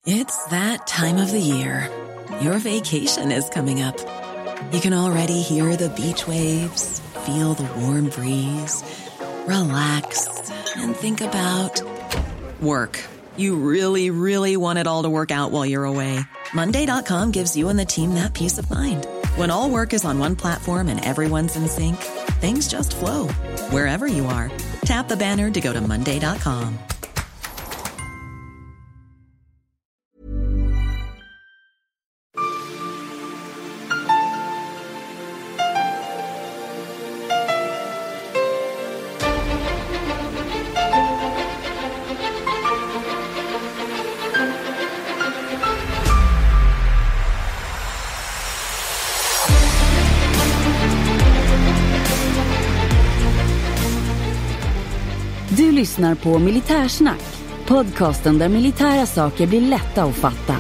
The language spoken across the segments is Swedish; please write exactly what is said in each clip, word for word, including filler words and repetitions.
It's that time of the year. Your vacation is coming up. You can already hear the beach waves, feel the warm breeze, relax, and think about work. You really, really want it all to work out while you're away. Monday dot com gives you and the team that peace of mind. When all work is on one platform and everyone's in sync, things just flow. Wherever you are, tap the banner to go to monday dot com. Du lyssnar på Militärsnack, podcasten där militära saker blir lätta att fatta.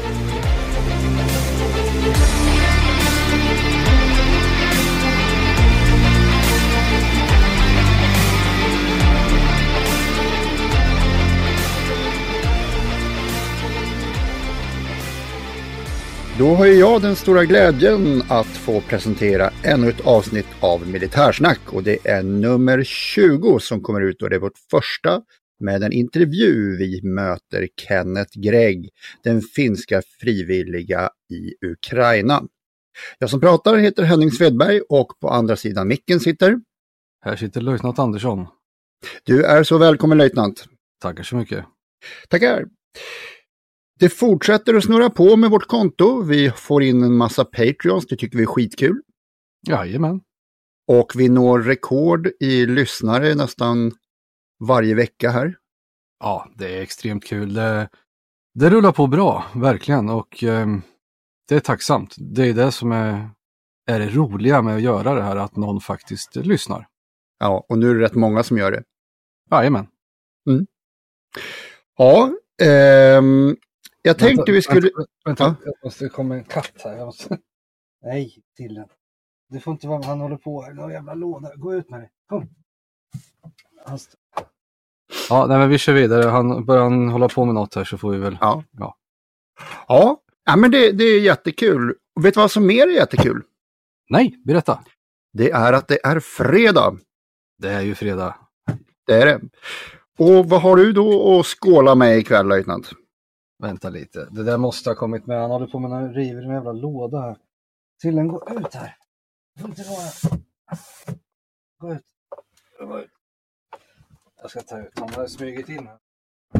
Då har jag den stora glädjen att få presentera ännu ett avsnitt av Militärsnack, och det är nummer tjugo som kommer ut, och det är vårt första med en intervju. Vi möter Kenneth Gregg, den finska frivilliga i Ukraina. Jag som pratar heter Henning Svedberg, och på andra sidan micken sitter... Här sitter löjtnant Andersson. Du är så välkommen, löjtnant. Tackar så mycket. Tackar. Det fortsätter att snurra på med vårt konto. Vi får in en massa Patreons, det tycker vi är skitkul. Jajamän. Och vi når rekord i lyssnare nästan varje vecka här. Ja, det är extremt kul. Det, det rullar på bra, verkligen. Och eh, det är tacksamt. Det är det som är, är det roliga med att göra det här, att någon faktiskt lyssnar. Ja, och nu är det rätt många som gör det. Jajamän. Mm. Ja, ehm... Jag tänkte vänta, vi skulle... Vänta, vänta ja. jag måste, det kommer en katt här. Jag måste... Nej, till den. Det får inte vara, han håller på här. Någon jävla låda. Gå ut med det. Kom. Han... Ja, nej, men vi kör vidare. Han börjar han hålla på med något här, så får vi väl... Ja, ja. ja. ja men det, det är jättekul. Och vet du vad som mer är jättekul? Nej, berätta. Det är att det är fredag. Det är ju fredag. Det är det. Och vad har du då att skåla med ikväll, löjtnant? Vänta lite. Det där måste ha kommit med. Han håller på med en river med en jävla låda här. Till den, gå ut här. Du får inte vara... Gå ut. Gå ut. Jag ska ta ut. Han har smugit in här.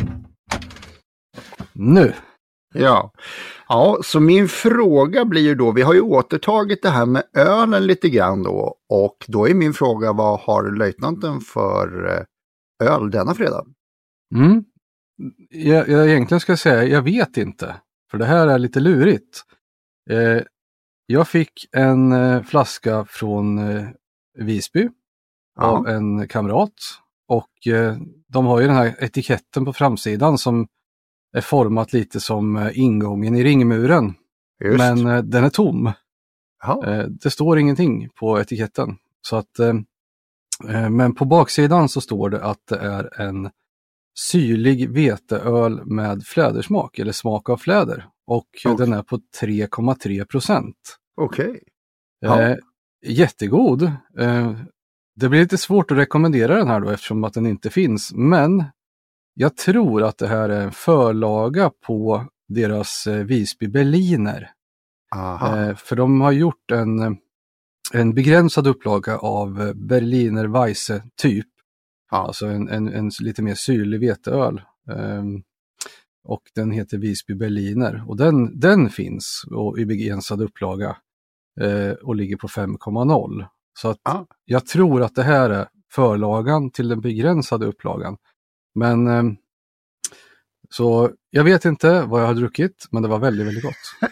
Nu. Ja. Ja, så min fråga blir ju då, vi har ju återtagit det här med ölen lite grann då. Och då är min fråga, vad har löjtnanten för öl denna fredag? Mm. Jag, jag egentligen ska säga, jag vet inte. För det här är lite lurigt. Eh, jag fick en eh, flaska från eh, Visby. Ja. Av en kamrat. Och eh, de har ju den här etiketten på framsidan som är format lite som eh, ingången i ringmuren. Just. Men eh, den är tom. Eh, det står ingenting på etiketten. Så att, eh, eh, men på baksidan så står det att det är en syrlig veteöl med flädersmak, eller smak av fläder. Och okay. Den är på tre komma tre procent. Okej. Okay. Ja. Eh, jättegod. Eh, det blir lite svårt att rekommendera den här då, eftersom att den inte finns. Men jag tror att det här är en förlaga på deras eh, Visby Berliner. Eh, för de har gjort en, en begränsad upplaga av Berliner Weisse typ. Ja. Alltså en, en, en lite mer syrlig veteöl. Um, och den heter Visby Berliner. Och den, den finns och i begränsad upplaga. Uh, och ligger på fem komma noll. Så att ja. Jag tror att det här är förlagan till den begränsade upplagan. Men um, så jag vet inte vad jag har druckit. Men det var väldigt, väldigt gott.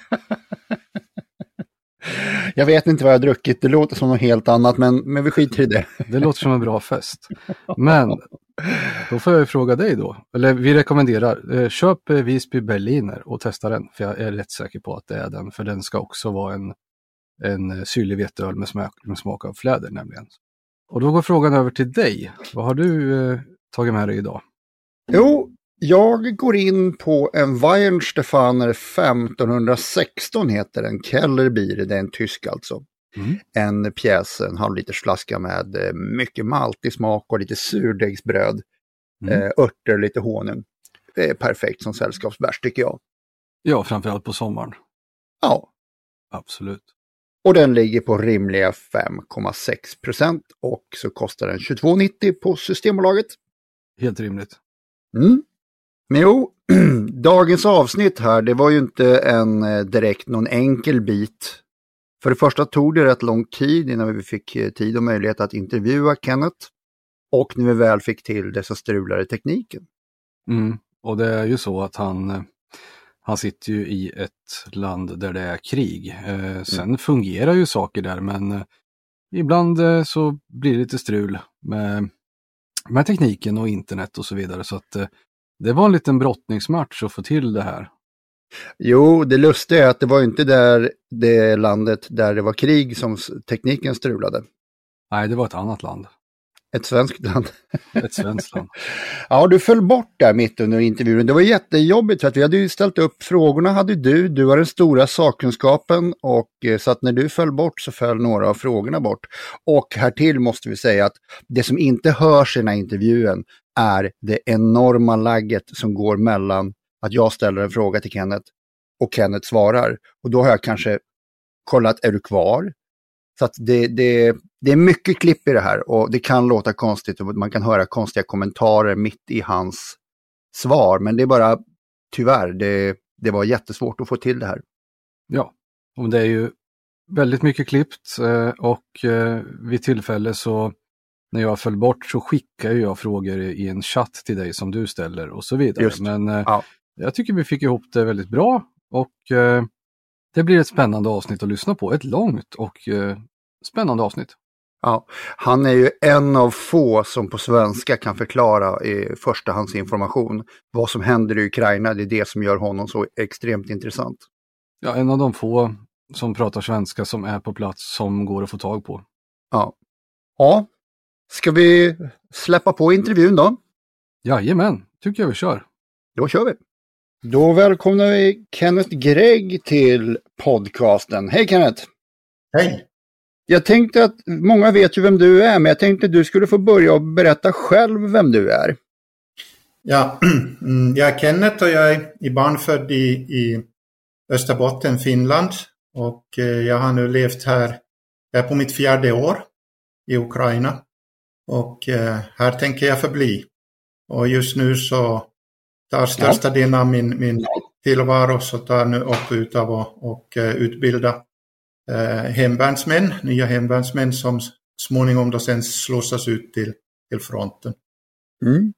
Jag vet inte vad jag har druckit, det låter som något helt annat, men, men vi skiter i det. Det låter som en bra fest. Men då får jag ju fråga dig då. Eller vi rekommenderar, eh, köp Visby Berliner och testa den. För jag är rätt säker på att det är den. För den ska också vara en, en syrlig veteöl med smak, med smak av fläder nämligen. Och då går frågan över till dig. Vad har du eh, tagit med dig idag? Jo, Jag går in på en Weihenstephaner femton sexton heter den, Kellerbier, det är en tysk alltså. Mm. En pjäs, en halvliters flaska med mycket maltig smak och lite surdegsbröd, mm. eh, örter, lite honung. Det är perfekt som sällskapsbärs tycker jag. Ja, framförallt på sommaren. Ja. Absolut. Och den ligger på rimliga fem komma sex procent och så kostar den tjugotvå nittio på Systembolaget. Helt rimligt. Mm. Men jo, dagens avsnitt här, det var ju inte en direkt någon enkel bit. För det första tog det rätt lång tid innan vi fick tid och möjlighet att intervjua Kenneth. Och när vi väl fick till det så strulade tekniken. Mm. Och det är ju så att han, han sitter ju i ett land där det är krig. Eh, sen mm. fungerar ju saker där, men eh, ibland eh, så blir det lite strul med, med tekniken och internet och så vidare. Så att eh, det var en liten brottningsmatch att få till det här. Jo, det lustiga är att det var inte där det landet där det var krig som tekniken strulade. Nej, det var ett annat land. Ett svenskt land. Ett svenskt land. Ja, du föll bort där mitt under intervjun. Det var jättejobbigt för att vi hade ju ställt upp frågorna hade du. Du har den stora sakkunskapen och så att när du föll bort så föll några av frågorna bort. Och här till måste vi säga att det som inte hörs i den här intervjun är det enorma lagget som går mellan att jag ställer en fråga till Kenneth och Kenneth svarar. Och då har jag kanske kollat, är du kvar? Så att det, det, det är mycket klipp i det här och det kan låta konstigt och man kan höra konstiga kommentarer mitt i hans svar. Men det är bara, tyvärr, det, det var jättesvårt att få till det här. Ja, och det är ju väldigt mycket klippt och vid tillfälle så när jag föll bort så skickar jag frågor i en chatt till dig som du ställer och så vidare. Just. Men ja. Jag tycker vi fick ihop det väldigt bra och eh, det blir ett spännande avsnitt att lyssna på. Ett långt och eh, spännande avsnitt. Ja, han är ju en av få som på svenska kan förklara i förstahandsinformation vad som händer i Ukraina. Det är det som gör honom så extremt intressant. Ja, en av de få som pratar svenska som är på plats som går att få tag på. Ja. Ja. Ska vi släppa på intervjun då? Jajamän, tycker jag vi kör. Då kör vi. Då välkomnar vi Kenneth Gregg till podcasten. Hej Kenneth! Hej! Jag tänkte att många vet ju vem du är, men jag tänkte att du skulle få börja och berätta själv vem du är. Ja, jag är Kenneth och jag är i barnfödd i, i Österbotten, Finland. Och jag har nu levt här, jag är på mitt fjärde år i Ukraina. Och här tänker jag förbli. Och just nu så tar största ja. delen av min, min tillvaro så tar nu upp utav och, och utbilda eh, hemvärnsmän, nya hemvärnsmän som småningom då sen slussas ut till, till fronten. Mm.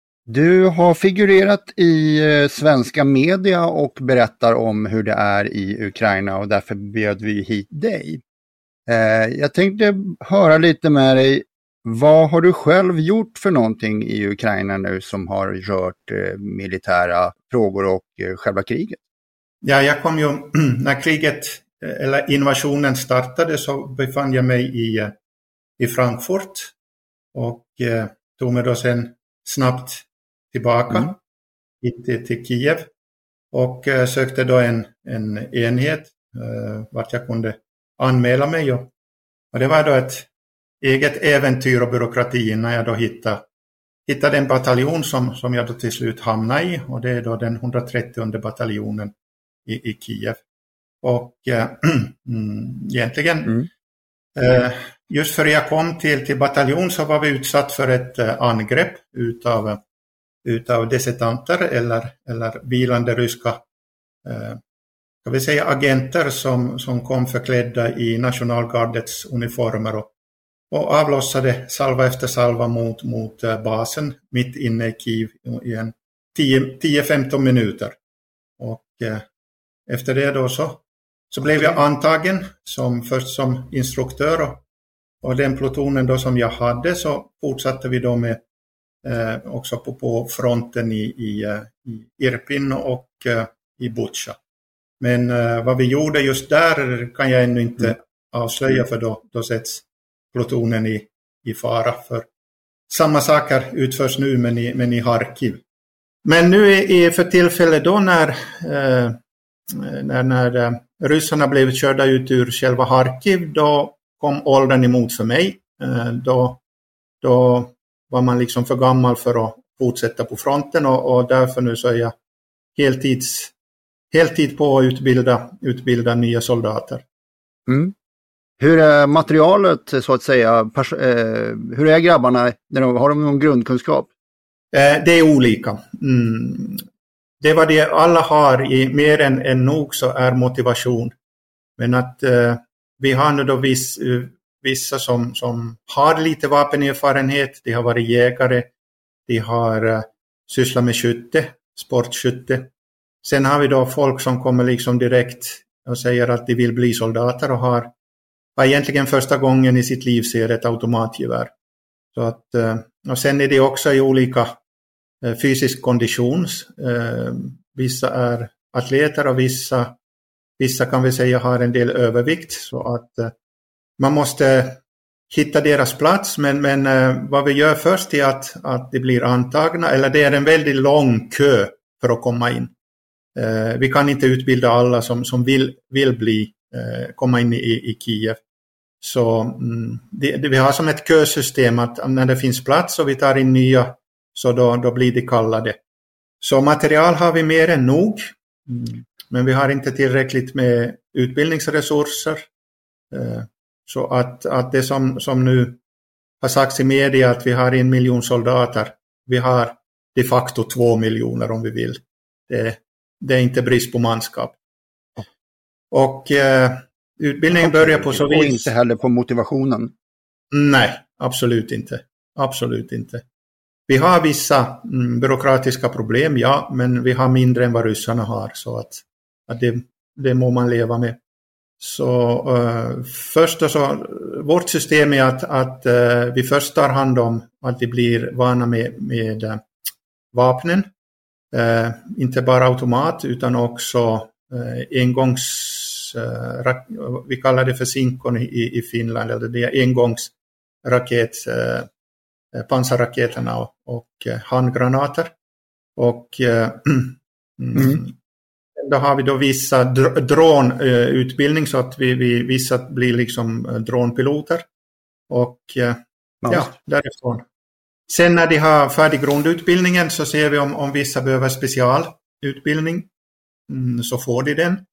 Du har figurerat i eh, svenska media och berättar om hur det är i Ukraina och därför bjöd vi hit dig. Eh, jag tänkte höra lite med dig. Vad har du själv gjort för någonting i Ukraina nu som har rört eh, militära frågor och eh, själva kriget? Ja, jag kom ju, när kriget eller invasionen startade så befann jag mig i, i Frankfurt och eh, tog mig då sen snabbt tillbaka mm. till, till Kiev och eh, sökte då en, en enhet eh, vart jag kunde anmäla mig och, och det var då ett eget äventyr och byråkrati när jag då hittade, hittade en bataljon som, som jag då till slut hamnade i och det är då den hundratrettionde bataljonen i, i Kiev. Och äh, egentligen mm. äh, just för jag kom till, till bataljon så var vi utsatt för ett äh, angrepp utav, utav desertanter eller, eller vilande ryska äh, kan vi säga agenter som, som kom förklädda i nationalgardets uniformer och och avlossade salva efter salva mot, mot basen mitt inne i Kiev i en tio till femton minuter. Och eh, efter det då så, så blev jag antagen som, först som instruktör och, och den plutonen då som jag hade så fortsatte vi då med eh, också på, på fronten i, i, i Irpin och eh, i Butcha. Men eh, vad vi gjorde just där kan jag ännu inte mm. avslöja för då, då sätts plutonen i, i fara för samma saker utförs nu men i, men i Harkiv. Men nu är för tillfället då när, eh, när, när eh, ryssarna blev körda ut ur själva Harkiv, då kom åldern emot för mig. Eh, då, då var man liksom för gammal för att fortsätta på fronten och, och därför nu så är jag heltids, heltid på att utbilda, utbilda nya soldater. Mm. Hur är materialet så att säga? Pers- eh, hur är grabbarna? När de, har de någon grundkunskap? Eh, det är olika. Mm. Det var det alla har i mer än, än nog så är motivation. Men att eh, vi har nu då viss, vissa som, som har lite vapenerfarenhet. De har varit jägare. De har eh, sysslat med skytte, sportskytte. Sen har vi då folk som kommer liksom direkt och säger att de vill bli soldater och har, har egentligen första gången i sitt liv ser ett automatgevär. Så att, och sen är det också i olika eh, fysisk kondition. Eh, vissa är atleter och vissa, vissa kan vi säga har en del övervikt. Så att eh, man måste hitta deras plats. Men, men eh, vad vi gör först är att, att det blir antagna. Eller det är en väldigt lång kö för att komma in. Eh, vi kan inte utbilda alla som, som vill, vill bli, eh, komma in i, i Kiev. Så mm, det, det, vi har som ett kösystem att när det finns plats och vi tar in nya så då, då blir det kallade. Så material har vi mer än nog. Mm. Men vi har inte tillräckligt med utbildningsresurser. Eh, så att, att det som, som nu har sagts i media att vi har en miljon soldater. Vi har de facto två miljoner om vi vill. Det, det är inte brist på manskap. Och eh, utbildningen börjar på så vis. Och inte heller på motivationen. Nej, absolut inte. Absolut inte. Vi har vissa mm, byråkratiska problem, ja, men vi har mindre än vad ryssarna har. Så att, att det, det må man leva med. Så uh, först och så, vårt system är att, att uh, vi först tar hand om att vi blir vana med, med uh, vapnen. Uh, inte bara automat utan också uh, engångs Uh, vi kallar det för Sinkon i, i Finland, eller det är engångsraket, uh, pansarraketerna och, och uh, handgranater. Och uh, mm. då har vi då vissa dr- dronutbildning uh, så att vi, vi vissa blir liksom uh, dronpiloter. Och uh, nice. Ja, därifrån. Sen när de har färdig grundutbildningen så ser vi om, om vissa behöver specialutbildning, mm, så får de den.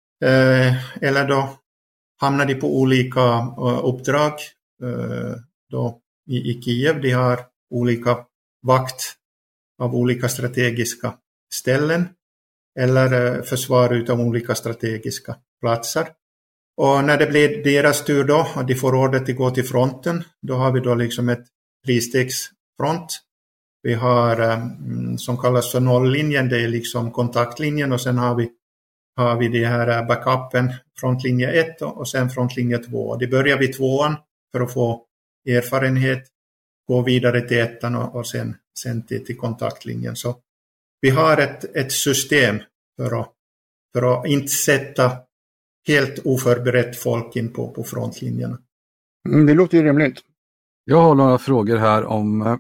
Eh, eller då hamnar de på olika uh, uppdrag uh, då i, i Kiev. De har olika vakt av olika strategiska ställen eller uh, försvar utav olika strategiska platser. Och när det blir deras tur då och de får ordet att gå till fronten, då har vi då liksom ett tristegsfront. Vi har um, som kallas för nolllinjen, det är liksom kontaktlinjen, och sen har vi har vi det här backupen, frontlinje ett och sen frontlinje två. Det börjar vid tvåan för att få erfarenhet, gå vidare till ettan och, och sen, sen till, till kontaktlinjen. Så vi har ett, ett system för att, för att inte sätta helt oförberett folk in på, på frontlinjerna. Mm, det låter ju rimligt. Jag har några frågor här om,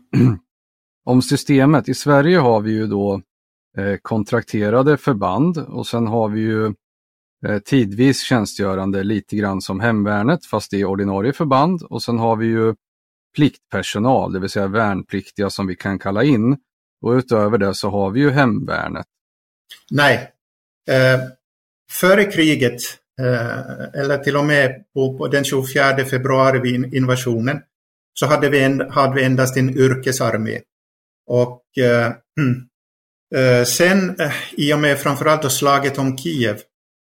om systemet. I Sverige har vi ju då kontrakterade förband och sen har vi ju eh, tidvis tjänstgörande lite grann som hemvärnet fast det är ordinarie förband, och sen har vi ju pliktpersonal, det vill säga värnpliktiga som vi kan kalla in, och utöver det så har vi ju hemvärnet. Nej, eh, före kriget eh, eller till och med på, på den tjugofjärde februari vid invasionen så hade vi, en, hade vi endast en yrkesarmé och eh, Uh, sen uh, i och med framförallt då slaget om Kiev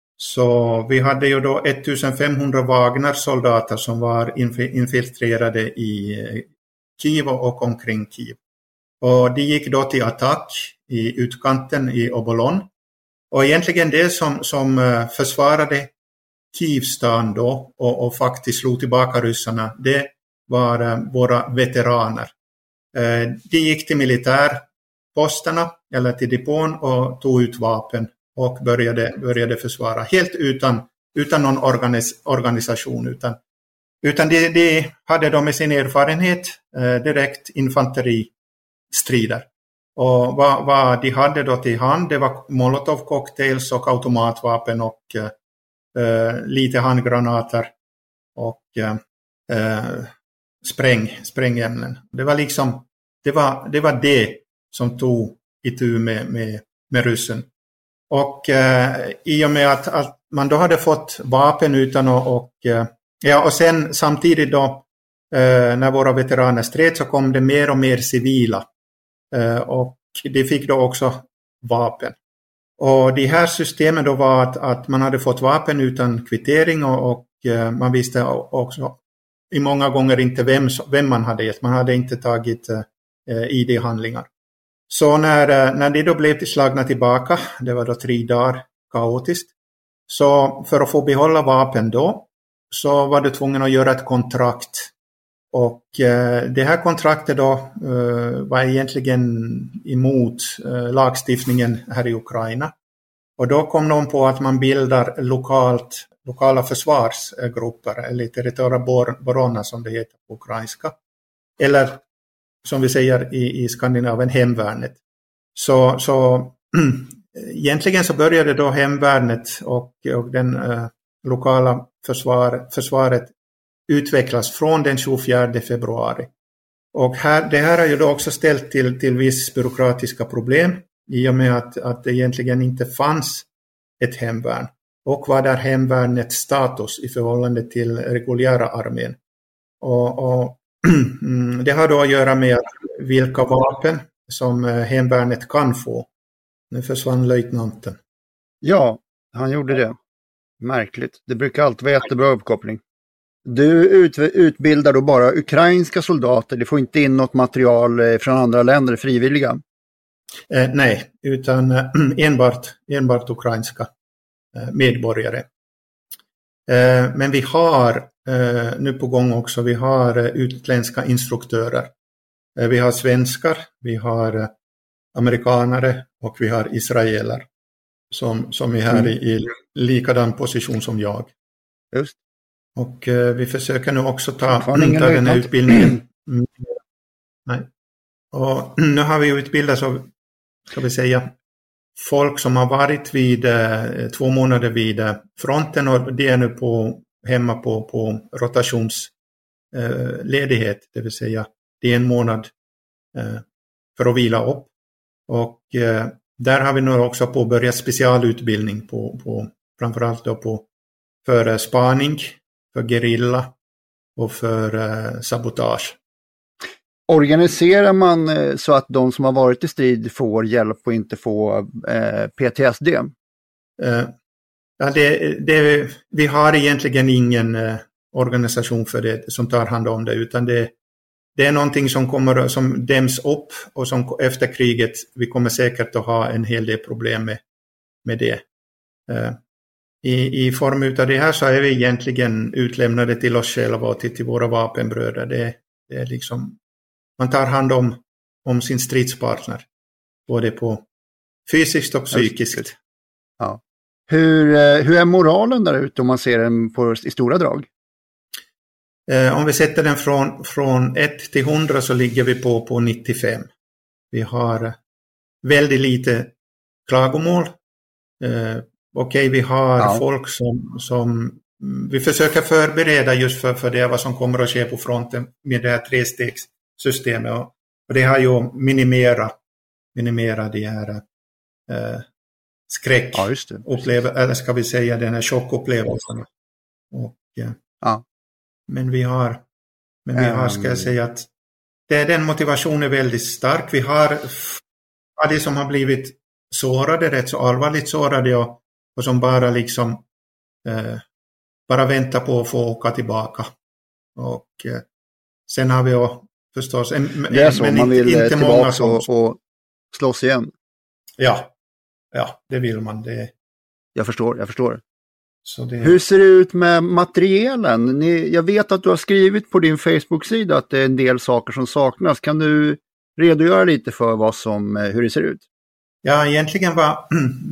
så vi hade ju då femtonhundra Wagner-soldater som var inf- infiltrerade i uh, Kiev och omkring Kiev. Och de gick då till attack i utkanten i Obolon. Och egentligen det som, som uh, försvarade Kievstan då och, och faktiskt slog tillbaka ryssarna, det var uh, våra veteraner. Uh, de gick till militär posterna eller till depån och tog ut vapen och började, började försvara helt utan, utan någon organis, organisation utan, utan de, de hade de med sin erfarenhet eh, direkt infanteristrider Och vad, vad de hade då till hand, det var molotov-cocktails och automatvapen och eh, lite handgranater och eh, spräng, sprängämnen. Det var liksom, det var det, var det som tog itu med, med, med ryssen. Och eh, i och med att, att man då hade fått vapen utan och, och ja, och sen samtidigt då eh, när våra veteraner stred så kom det mer och mer civila eh, och de fick då också vapen. Och de här systemen då var att, att man hade fått vapen utan kvittering och, och eh, man visste också i många gånger inte vem, vem man hade gett. Man hade inte tagit eh, I D-handlingar. Så när, när de då blev slagna tillbaka, det var då tre dagar kaotiskt, så för att få behålla vapen då så var du tvungen att göra ett kontrakt. Och eh, det här kontraktet då eh, var egentligen emot eh, lagstiftningen här i Ukraina. Och då kom de på att man bildar lokalt, lokala försvarsgrupper, eller territoria borona som det heter på ukrainska. Eller som vi säger i, i Skandinavien, hemvärnet. Så, så egentligen så började då hemvärnet och, och den eh, lokala försvar, försvaret utvecklas från den tjugofjärde februari. Och här, det här har ju då också ställt till, till viss byråkratiska problem i och med att, att det egentligen inte fanns ett hemvärn. Och vad är hemvärnets status i förhållande till reguljära armén? Och, och det har då att göra med vilka vapen som hemvärnet kan få. Nu försvann löjtnanten. Ja, han gjorde det. Märkligt. Det brukar alltid vara jättebra uppkoppling. Du ut, utbildar då bara ukrainska soldater. Du får inte in något material från andra länder, frivilliga? Eh, nej, utan eh, enbart, enbart ukrainska eh, medborgare. Eh, men vi har eh, nu på gång också, vi har eh, utländska instruktörer. Eh, vi har svenskar, vi har eh, amerikanare och vi har israeler som, som är här mm. i, i likadan position som jag. Just. Och eh, vi försöker nu också ta, ta den här utbildningen. Mm. Nej. Och nu har vi utbildat, så ska vi säga, folk som har varit vid eh, två månader vid eh, fronten, och det är nu på, hemma på, på rotationsledighet, eh, det vill säga det är en månad eh, för att vila upp. Och eh, där har vi nu också påbörjat specialutbildning på, på framförallt då på för eh, spaning, för gerilla och för eh, sabotage. Organiserar man eh, så att de som har varit i strid får hjälp och inte får eh, P T S D? Eh, ja, det, det, vi har egentligen ingen eh, organisation för det som tar hand om det, utan det, det är någonting som kommer som däms upp och som efter kriget vi kommer säkert att ha en hel del problem med, med det. Eh, i, I form av det här så är vi egentligen utlämnade till oss själva och till, till våra vapenbröder. Det, det är liksom, man tar hand om, om sin stridspartner, både på fysiskt och psykiskt. Ja. Hur, hur är moralen där ute om man ser den på, i stora drag? Eh, om vi sätter den från, från ett till hundra så ligger vi på, på nittiofem. Vi har väldigt lite klagomål. Eh, Okej, okay, vi har ja. folk som, som vi försöker förbereda just för, för det vad som kommer att ske på fronten med det här trestegssystemet. Och, och det har ju minimera, minimera de här eh, skräck ja, uppleva, eller ska vi säga den här chockupplevelsen. Och, eh, ja. Men vi har, men vi har, ska jag säga att det, den motivationen är väldigt stark. Vi har det som har blivit sårade, rätt så allvarligt sårade och, och som bara liksom eh, bara väntar på att få åka tillbaka. Och eh, sen har vi ju förstås en, det är så, men man inte, vill inte tillbaka många som, och, och slåss igen. Ja, ja, det vill man. Det. Jag förstår, jag förstår. Så det... Hur ser det ut med materielen? Ni, jag vet att du har skrivit på din Facebook-sida att det är en del saker som saknas. Kan du redogöra lite för vad som, hur det ser ut? Ja, egentligen var,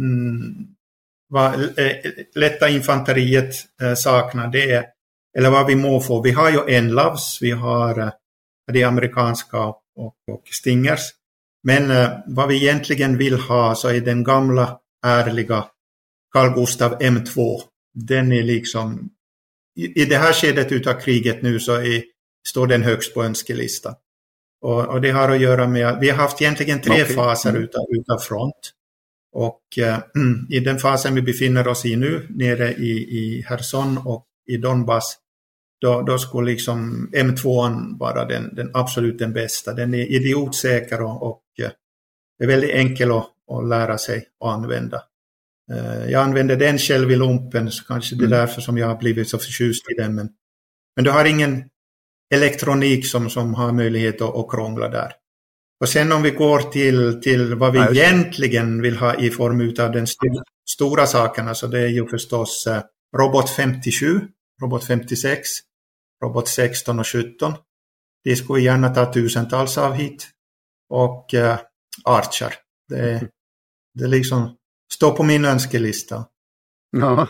vad lätta infanteriet saknar det är, eller vad vi må få. Vi har ju N LAVs, vi har det amerikanska och, och Stingers. Men eh, vad vi egentligen vill ha så är den gamla ärliga Carl Gustaf M två. Den är liksom, i, i det här skedet utav kriget nu så är, står den högst på önskelista. Och, och det har att göra med att vi har haft egentligen tre okay. faser utav, utav front. Och eh, i den fasen vi befinner oss i nu, nere i, i Cherson och i Donbass, då, då skulle liksom M två vara den, den absolut den bästa. Den är idiotsäker och, och eh, det är väldigt enkel att, att lära sig att använda. Eh, jag använder den själv i lumpen, så kanske det är mm. därför som jag har blivit så förtjust i den. Men, men du har ingen elektronik som, som har möjlighet att, att krångla där. Och sen om vi går till, till vad vi Nej, egentligen vill ha i form av den st- stora sakerna, så det är ju förstås eh, Robot femtiosju, Robot femtiosex, Robot sexton och sjutton. Det skulle vi gärna ta tusentals av hit. Och eh, Archer. Det, det liksom står på min önskelista. Ja.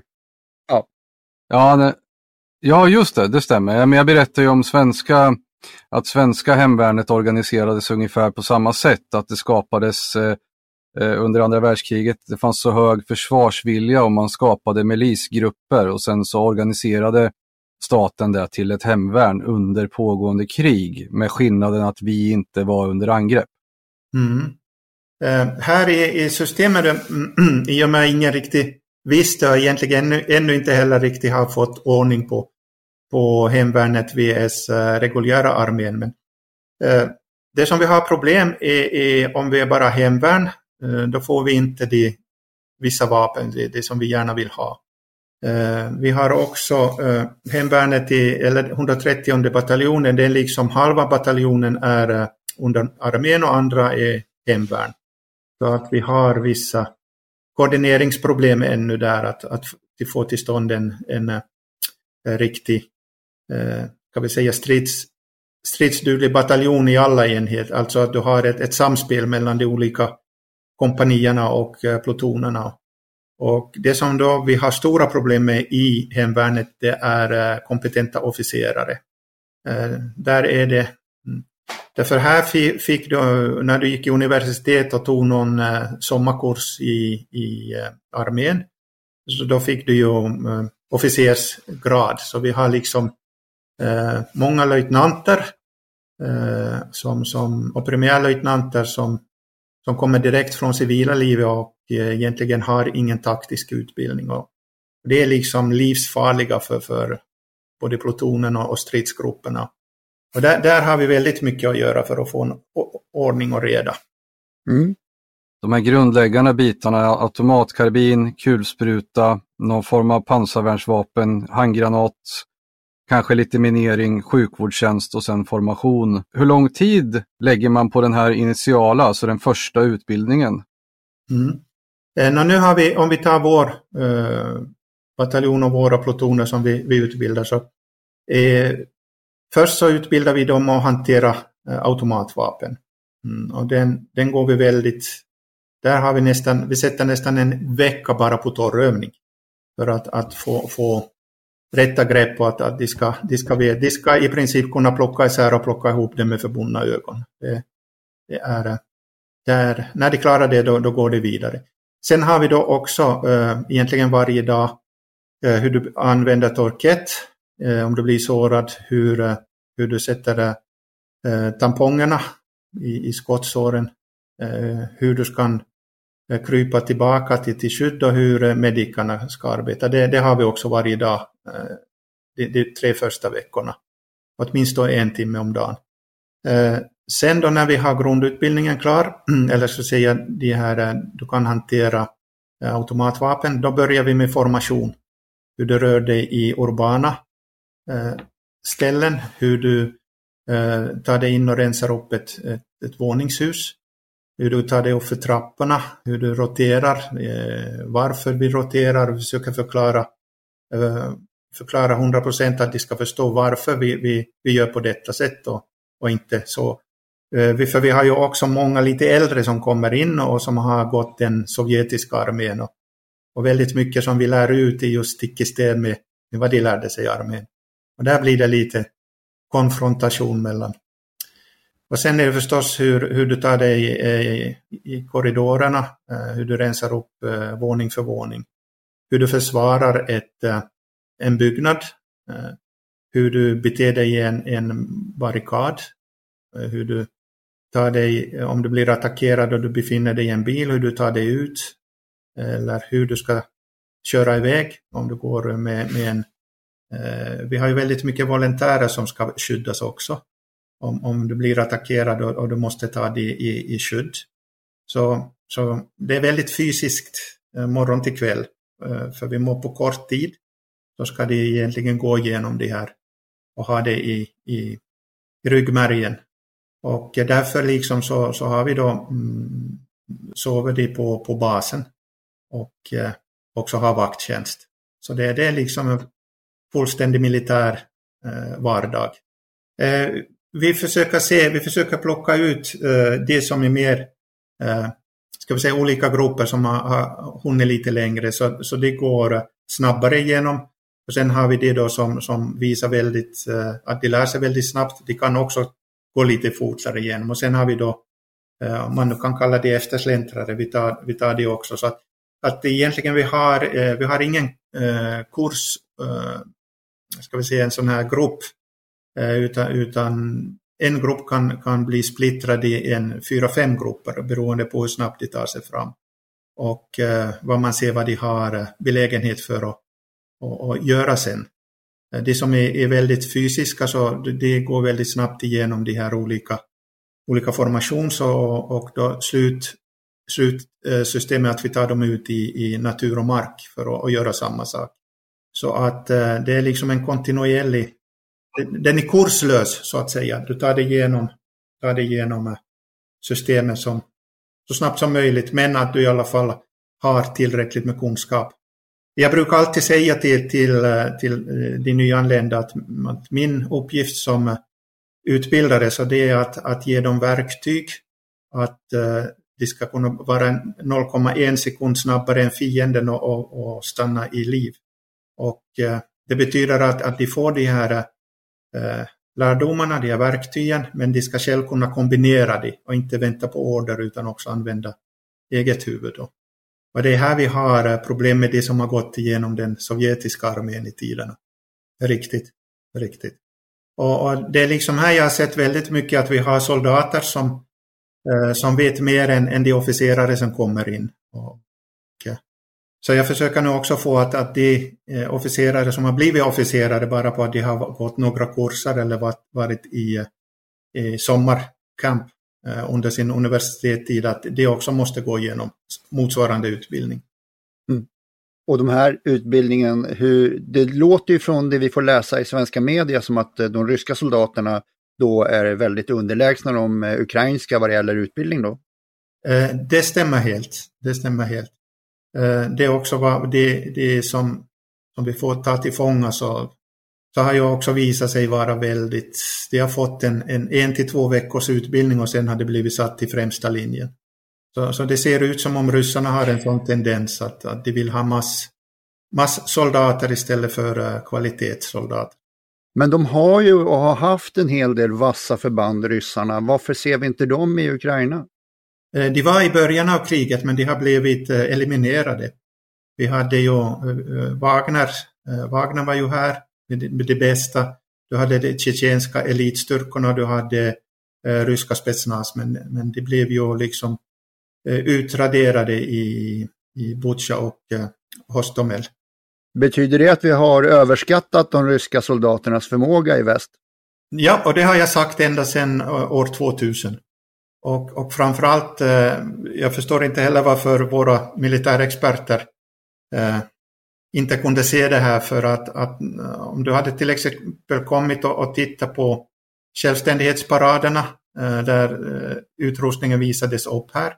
ja. Ja, det, ja, just det, det stämmer. Men jag berättade ju om svenska, att svenska hemvärnet organiserades ungefär på samma sätt. Att det skapades eh, under andra världskriget. Det fanns så hög försvarsvilja och man skapade milisgrupper och sen så organiserade staten det till ett hemvärn under pågående krig, med skillnaden att vi inte var under angrepp. Mm. Uh, här i, i systemet uh, i och med ingen riktigt visste och egentligen ännu, ännu inte heller riktigt har fått ordning på, på hemvärnet vs uh, reguljära armén. Men uh, det som vi har problem är, är om vi är bara hemvärn, uh, då får vi inte de, vissa vapen, det, det som vi gärna vill ha. Uh, vi har också uh, hemvärnet i, eller etthundratrettionde bataljonen, det är liksom halva bataljonen är uh, under armén och andra är hemvärn. Så att vi har vissa koordineringsproblem ännu där, att, att få till stånd en, en, en riktig uh, kan vi säga strids, stridsduglig bataljon i alla enheter. Alltså att du har ett, ett samspel mellan de olika kompanierna och uh, plutonerna. Och det som då vi har stora problem med i hemvärnet, det är uh, kompetenta officerare. Uh, där är det, mm, därför här fick du, när du gick i universitet och tog någon uh, sommarkurs i, i uh, armén, så då fick du ju uh, officersgrad. Så vi har liksom uh, många löjtnanter uh, som, som, och premiärlöjtnanter som, som kommer direkt från civila livet och egentligen har ingen taktisk utbildning. Och det är liksom livsfarliga för, för både plutonen och stridsgrupperna. Och där, där har vi väldigt mycket att göra för att få en ordning och reda. Mm. De här grundläggande bitarna, automatkarbin, kulspruta, någon form av pansarvärnsvapen, handgranat, kanske lite minering, sjukvårdstjänst och sen formation. Hur lång tid lägger man på den här initiala, alltså den första utbildningen? Mm. Eh, nu har vi, om vi tar vår eh, bataljon och våra plutoner som vi, vi utbildar, så eh, först så utbildar vi dem att hantera eh, automatvapen. Mm, och den, den går vi väldigt, där har vi nästan, vi sätter nästan en vecka bara på torrövning för att, att få, få rätta grepp på att, att de, ska, de, ska, de ska i princip kunna plocka isär och plocka ihop dem med förbundna ögon. Det, det är, där, när de klarar det då, då går det vidare. Sen har vi då också äh, egentligen varje dag äh, hur du använder torkett, äh, om du blir sårad, hur, äh, hur du sätter äh, tampongerna i, i skottsåren, äh, hur du ska äh, krypa tillbaka till, till skydd och hur äh, medikarna ska arbeta. Det, det har vi också varje dag, äh, de, de tre första veckorna, åtminstone en timme om dagen. Äh, Sen då när vi har grundutbildningen klar, eller så säger de här, du kan hantera automatvapen, då börjar vi med formation. Hur du rör dig i urbana eh, ställen, hur du eh, tar dig in och rensar upp ett, ett, ett våningshus, hur du tar dig upp för trapporna, hur du roterar, eh, varför vi roterar, vi försöker förklara, eh, förklara hundra procent att de ska förstå varför vi, vi, vi gör på detta sätt och, och inte så. För vi har ju också många lite äldre som kommer in och som har gått den sovjetiska armén. Och, och väldigt mycket som vi lär ut i just stick i stäv med, med vad de lärde sig i armén. Och där blir det lite konfrontation mellan, Och sen är det förstås hur, hur du tar dig i, i korridorerna, hur du rensar upp våning för våning. Hur du försvarar ett, en byggnad, hur du beter dig i en, en barrikad, hur du tar dig, om du blir attackerad och du befinner dig i en bil, hur du tar dig ut, eller hur du ska köra iväg om du går med, med en... Eh, vi har ju väldigt mycket volontärer som ska skyddas också. Om, om du blir attackerad och, och du måste ta dig i, i skydd. Så, så det är väldigt fysiskt eh, morgon till kväll. Eh, för vi må på kort tid. Så ska det egentligen gå igenom det här. Och ha det i, i, i ryggmärgen. Och därför liksom så, så har vi då mm, sover de på, på basen. Och eh, också har vakttjänst. Så det, det är liksom en fullständig militär eh, vardag. Eh, vi försöker se, vi försöker plocka ut eh, det som är mer, eh, ska vi säga olika grupper som har, har hunnit lite längre. Så, så det går snabbare igenom. Och sen har vi det då som, som visar väldigt, eh, att de lär sig väldigt snabbt. De kan också gå lite fortare igenom. Och sen har vi då, eh, man kan kalla det eftersläntrare, vi tar, vi tar det också. Så att, att egentligen vi har, eh, vi har ingen eh, kurs, eh, ska vi säga en sån här grupp, eh, utan, utan en grupp kan, kan bli splittrad i en fyra, fem grupper beroende på hur snabbt de tar sig fram. Och eh, vad man ser vad de har belägenhet för att och, och göra sen. Det som är, är väldigt fysiska, så det går väldigt snabbt igenom de här olika, olika formations- och, och då slut, slutsystemet att vi tar dem ut i, i natur och mark för att, att göra samma sak. Så att det är liksom en kontinuerlig, den är kurslös så att säga. Du tar det igenom, tar det igenom systemet som, så snabbt som möjligt, men att du i alla fall har tillräckligt med kunskap. Jag brukar alltid säga till, till, till de nyanlända att, att min uppgift som utbildare, så det är att, att ge dem verktyg, att uh, de ska kunna vara noll komma en sekund snabbare än fienden och, och, och stanna i liv. Och uh, det betyder att, att de får de här uh, lärdomarna, de här verktygen, men de ska själv kunna kombinera det och inte vänta på order utan också använda eget huvud då. Och det är här vi har problem med det som har gått igenom den sovjetiska armén i tiderna. Riktigt, riktigt. Och, och det är liksom här jag har sett väldigt mycket att vi har soldater som, eh, som vet mer än, än de officerare som kommer in. Och, okay. Så jag försöker nu också få att, att de eh, officerare som har blivit officerare bara på att de har gått några kurser eller varit, varit i, i sommarkamp under sin universitetstid, att det också måste gå igenom motsvarande utbildning. Mm. Och de här utbildningen, hur, det låter ju från det vi får läsa i svenska media som att de ryska soldaterna då är väldigt underlägsna de ukrainska vad det gäller utbildning då? Eh, det stämmer helt. Det stämmer helt. Eh, det är också vad det, det som, som vi får ta till fånga, så så har ju också visat sig vara väldigt, de har fått en, en, en till två veckors utbildning och sen har det blivit satt i främsta linjen. Så, så det ser ut som om ryssarna har en sån tendens att, att de vill ha mass, mass soldater istället för uh, kvalitetssoldater. Men de har ju och har haft en hel del vassa förband, ryssarna. Varför ser vi inte dem i Ukraina? Eh, de var i början av kriget, men de har blivit eh, eliminerade. Vi hade ju eh, Wagner, eh, Wagner var ju här. Med det bästa. Du hade de tjetjenska elitstyrkorna, du hade eh, ryska spetsnaz, men, men det blev ju liksom eh, utraderade i, i Butja och eh, Hostomel. Betyder det att vi har överskattat de ryska soldaternas förmåga i väst? Ja, och det har jag sagt ända sedan år tvåtusen. Och, och framförallt, eh, jag förstår inte heller varför våra militärexperter eh, inte kunde se det här, för att, att om du hade till exempel kommit och, och tittat på självständighetsparaderna eh, där eh, utrustningen visades upp här,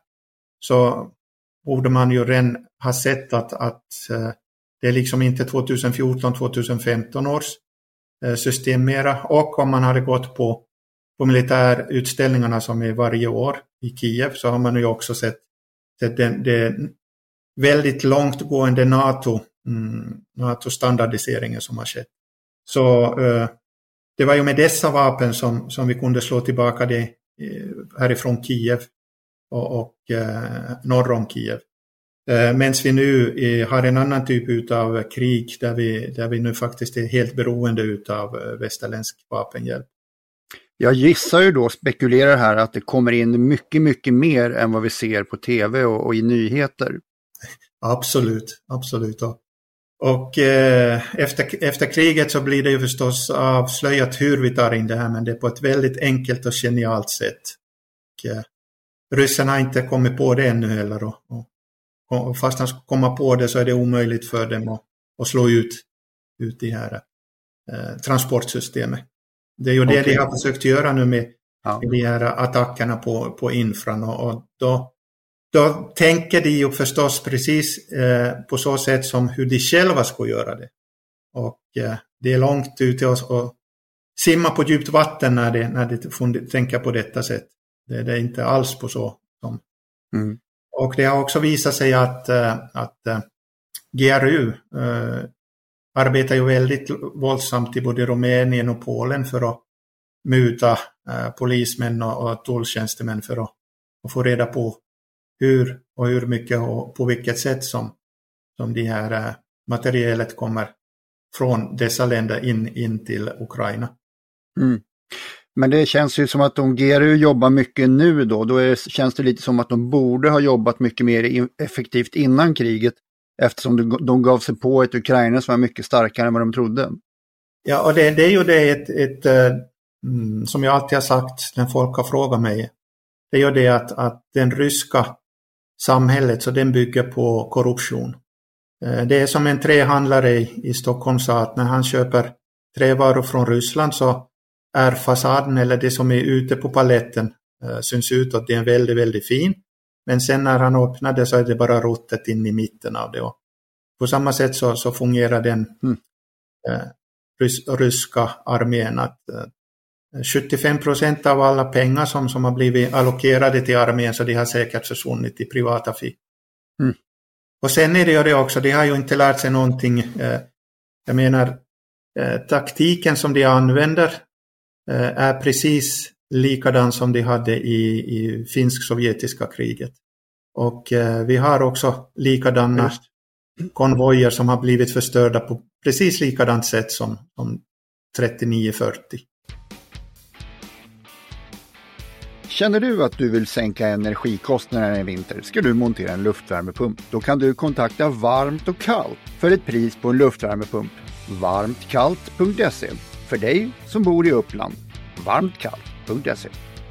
så borde man ju redan ha sett att, att eh, det är liksom inte tjugohundrafjorton tjugohundrafemton års eh, system mera. Och om man hade gått på, på militärutställningarna som är varje år i Kiev, så har man ju också sett, sett det, det väldigt långtgående NATO Mm, NATO-standardiseringen som har skett. Så eh, det var ju med dessa vapen som, som vi kunde slå tillbaka det härifrån Kiev och, och eh, norr om Kiev. Eh, Medan vi nu eh, har en annan typ av krig där vi, där vi nu faktiskt är helt beroende av eh, västerländsk vapenhjälp. Jag gissar ju då, spekulerar här, att det kommer in mycket, mycket mer än vad vi ser på tv och, och i nyheter. Absolut, absolut. Och, och eh, efter, efter kriget så blir det ju förstås avslöjat hur vi tar in det här, men det är på ett väldigt enkelt och genialt sätt. Och, eh, ryssarna har inte kommit på det ännu heller. Och, och, och fast de kommer på det så är det omöjligt för dem att, att slå ut, ut det här eh, transportsystemet. Det är ju det okay. de har försökt göra nu med, ja. med de här attackerna på, på infran. Och, och då, då tänker de ju förstås precis eh, på så sätt som hur de själva ska göra det. Och eh, det är långt ute och, och simma på djupt vatten när de, när de får tänka på detta sätt. Det, det är inte alls på så. Som. Mm. Och det har också visat sig att, äh, att äh, G R U äh, arbetar ju väldigt våldsamt i både Rumänien och Polen för att muta äh, polismän och, och tulltjänstemän för att, att få reda på hur och hur mycket och på vilket sätt som, som det här äh, materialet kommer från dessa länder in, in till Ukraina. Mm. Men det känns ju som att de G R U jobbar mycket nu då. Då är det, känns det lite som att de borde ha jobbat mycket mer effektivt innan kriget. Eftersom de, de gav sig på ett Ukraina som var mycket starkare än vad de trodde. Ja, och det, det är ju det ett, ett, ett, som jag alltid har sagt när folk har frågat mig. Det är ju det att, att den ryska samhället, så den bygger på korruption. Det är som en trähandlare i, i Stockholm sa, att när han köper trävaror från Ryssland så är fasaden eller det som är ute på paletten äh, syns ut att det är väldigt, väldigt fin. Men sen när han öppnar det så är det bara rottet in i mitten av det. Och på samma sätt så, så fungerar den mm. äh, rys, ryska armén. Att, äh, sjuttiofem procent av alla pengar som, som har blivit allokerade till armén, så de har säkert försvunnit i privata fick. Mm. Och sen är det ju det också, de har ju inte lärt sig någonting. Äh, jag menar, äh, taktiken som de använder är precis likadan som de hade i, i finsk-sovjetiska kriget. Och eh, vi har också likadana Just. konvojer som har blivit förstörda på precis likadant sätt som, som trettionio fyrtio. Känner du att du vill sänka energikostnaderna i vinter, ska du montera en luftvärmepump. Då kan du kontakta Varmt och Kallt för ett pris på en luftvärmepump. varmtkallt punkt se. För dig som bor i Uppland. varmtkallt punkt se.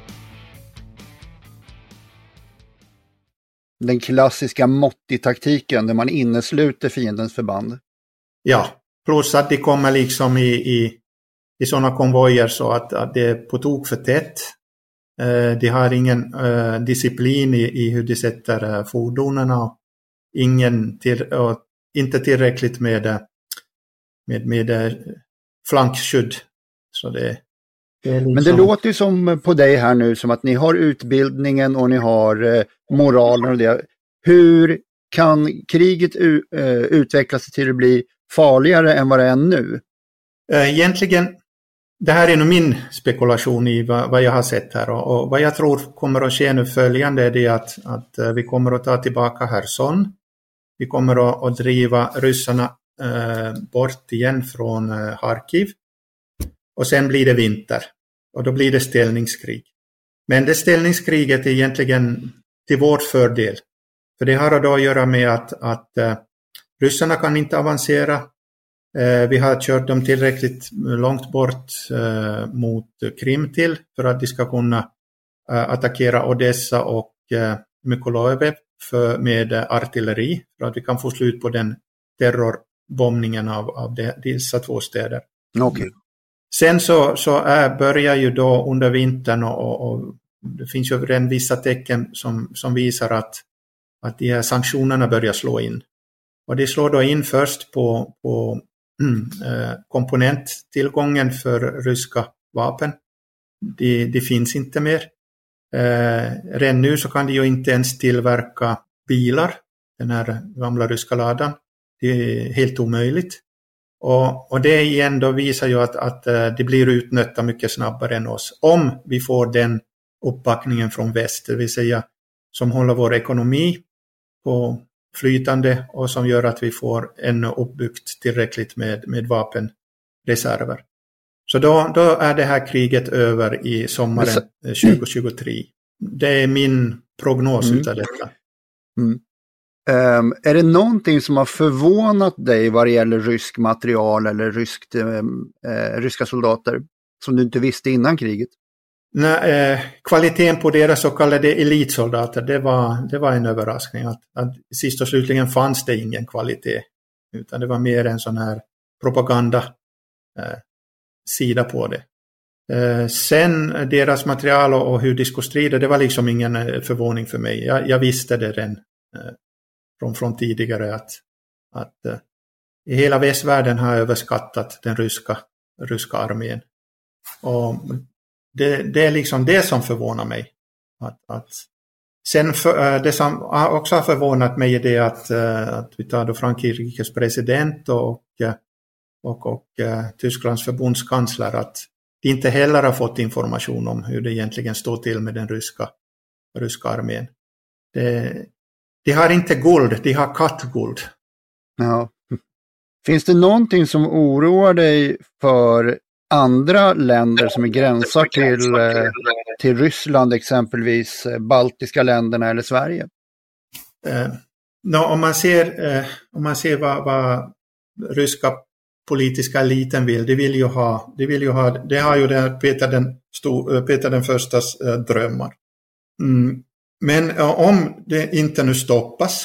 Den klassiska Motti-taktiken där man innesluter fiendens förband. Ja, plus att det kommer liksom i, i, i sådana konvojer så att, att det är på tok för tätt. Eh, de har ingen eh, disciplin i, i hur de sätter eh, fordonen och, ingen till, och inte tillräckligt med, med, med eh, flankskydd. Så det, det är liksom... Men det låter ju som på dig här nu som att ni har utbildningen och ni har eh, moralen och det. Hur kan kriget u- eh, utvecklas till att bli farligare än vad det är nu? Egentligen, det här är nog min spekulation i vad, vad jag har sett här. Och, och vad jag tror kommer att ske nu följande är det att, att vi kommer att ta tillbaka Kherson. Vi kommer att, att driva ryssarna eh, bort igen från eh, Kharkiv. Och sen blir det vinter. Och då blir det ställningskrig. Men det ställningskriget är egentligen till vår fördel. För det har då att göra med att, att uh, ryssarna kan inte avancera. Uh, vi har kört dem tillräckligt långt bort uh, mot Krim till för att de ska kunna uh, attackera Odessa och uh, Mykolaiv för, med uh, artilleri. För att vi kan få slut på den terrorbombningen av, av de, dessa två städer. Okej. Okay. Sen så, så är, börjar ju då under vintern och, och, och det finns ju redan vissa tecken som, som visar att, att de här sanktionerna börjar slå in. Och de slår då in först på, på mm, eh, komponenttillgången för ryska vapen. De, de finns inte mer. Eh, redan nu så kan de ju inte ens tillverka bilar, den här gamla ryska ladan. Det är helt omöjligt. Och, och det igen då visar ju att, att uh, det blir utnötta mycket snabbare än oss. Om vi får den uppbackningen från väst, det vill säga som håller vår ekonomi på flytande och som gör att vi får ännu uppbyggt tillräckligt med, med vapenreserver. Så då, då är det här kriget över i sommaren tjugohundratjugotre. Det är min prognos mm. utav detta. Mm. Um, är det någonting som har förvånat dig vad det gäller rysk material eller ryskt, um, uh, ryska soldater som du inte visste innan kriget? Nej, eh, kvaliteten på deras så kallade elitsoldater, det var, det var en överraskning. Att, att sist och slutligen fanns det ingen kvalitet, utan det var mer en sån här propaganda eh, sida på det. Eh, sen deras material och, och hur de skulle strida, det var liksom ingen eh, förvåning för mig. Jag, jag visste det redan eh, från, från tidigare att, att eh, i hela västvärlden har överskattat den ryska, ryska armén. Och det, det är liksom det som förvånar mig. Att, att, sen för, det som också har förvånat mig är det att, att vi tar då Frankrikes president och, och, och Tysklands förbundskansler, att de inte heller har fått information om hur det egentligen står till med den ryska, ryska armén. Det, de har inte guld, de har kattguld. Ja. Finns det någonting som oroar dig för andra länder som är gränsar till, till Ryssland, exempelvis baltiska länderna eller Sverige? Eh, no, om man ser, eh, om man ser vad, vad ryska politiska eliten vill, de vill ju ha, de vill ju ha, det har ju det Peter den, sto, Peter den förstas eh, drömmar. Mm. Men eh, om det inte nu stoppas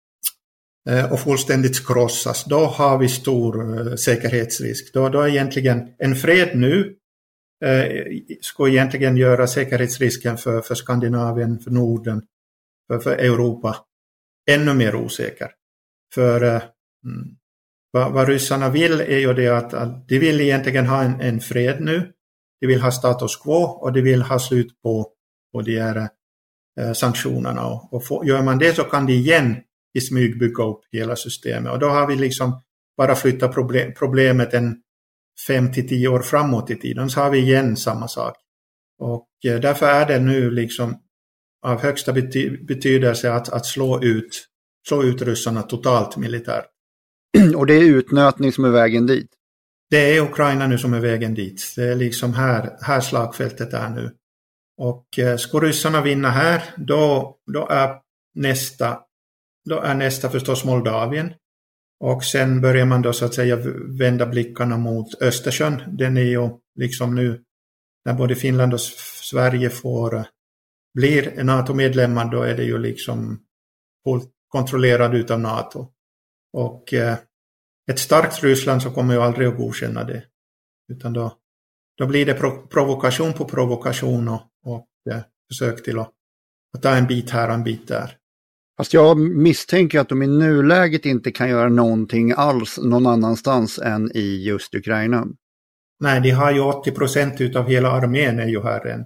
eh, och fullständigt krossas, då har vi stor eh, säkerhetsrisk. Då, då är egentligen en fred nu eh, ska egentligen göra säkerhetsrisken för, för Skandinavien, för Norden, för, för Europa ännu mer osäker. För eh, mm, vad, vad ryssarna vill är ju det att, att de vill egentligen ha en, en fred nu. De vill ha status quo och de vill ha slut på, på de här eh, sanktionerna. Och, och få, gör man det så kan de igen i smyg bygga upp hela systemet. Och då har vi liksom bara flyttat problem, problemet en fem till tio år framåt i tiden. Så har vi igen samma sak. Och eh, därför är det nu liksom av högsta bety- betydelse att, att slå ut, slå ut ryssarna totalt militärt. Och det är utnötning som är vägen dit? Det är Ukraina nu som är vägen dit. Det är liksom här, här slagfältet är nu. Och eh, ska ryssarna vinna här, då, då, är nästa, då är nästa förstås Moldavien. Och sen börjar man då så att säga vända blickarna mot Östersjön. Den är ju liksom nu, när både Finland och Sverige får, blir NATO-medlemmar, då är det ju liksom kontrollerad utav NATO. Och eh, ett starkt Ryssland så kommer ju aldrig att godkänna det. Utan då, då blir det pro- provokation på provokation och, och eh, försök till att, att ta en bit här och en bit där. Fast jag misstänker att de i nuläget inte kan göra någonting alls någon annanstans än i just Ukraina. Nej, de har ju åttio procent utav hela armén är ju här än.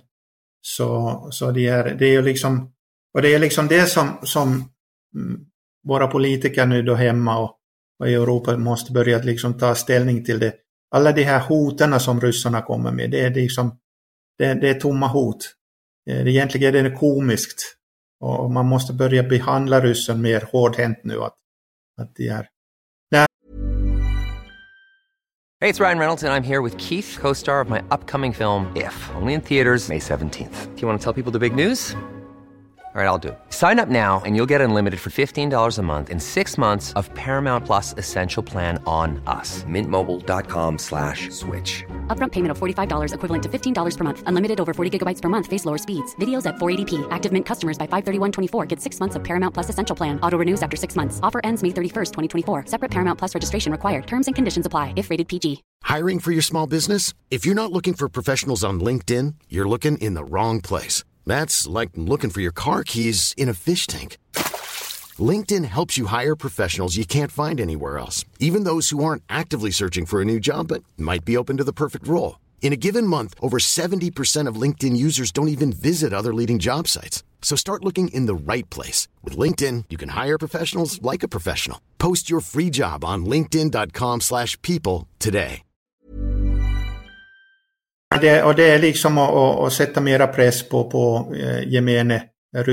Så, så det, är, det är ju liksom, och det är liksom det som, som mm, våra politiker nu då hemma och, och i Europa måste börja liksom ta ställning till det. Alla de här hoterna som ryssarna kommer med, det är liksom, det, det är tomma hot. Det, egentligen är det komiskt. Och man måste börja behandla ryssen mer hårdhänt nu att, att det är. Nej. Hey, it's Ryan Reynolds and I'm here with Keith, co-star of my upcoming film If, only in theaters May seventeenth. Do you want to tell people the big news? All right, I'll do it. Sign up now and you'll get unlimited for fifteen dollars a month and six months of Paramount Plus Essential Plan on us. Mint Mobile dot com slash switch. Upfront payment of forty-five dollars equivalent to fifteen dollars per month. Unlimited over forty gigabytes per month. Face lower speeds. Videos at four eighty p. Active Mint customers by five thirty-one twenty-four get six months of Paramount Plus Essential Plan. Auto renews after six months. Offer ends May thirty-first, twenty twenty-four. Separate Paramount Plus registration required. Terms and conditions apply if rated P G. Hiring for your small business? If you're not looking for professionals on LinkedIn, you're looking in the wrong place. That's like looking for your car keys in a fish tank. LinkedIn helps you hire professionals you can't find anywhere else, even those who aren't actively searching for a new job but might be open to the perfect role. In a given month, over seventy percent of LinkedIn users don't even visit other leading job sites. So start looking in the right place. With LinkedIn, you can hire professionals like a professional. Post your free job on linkedin dot com slash people today. Det, och det är liksom att, att, att sätta mera press på, på eh, gemene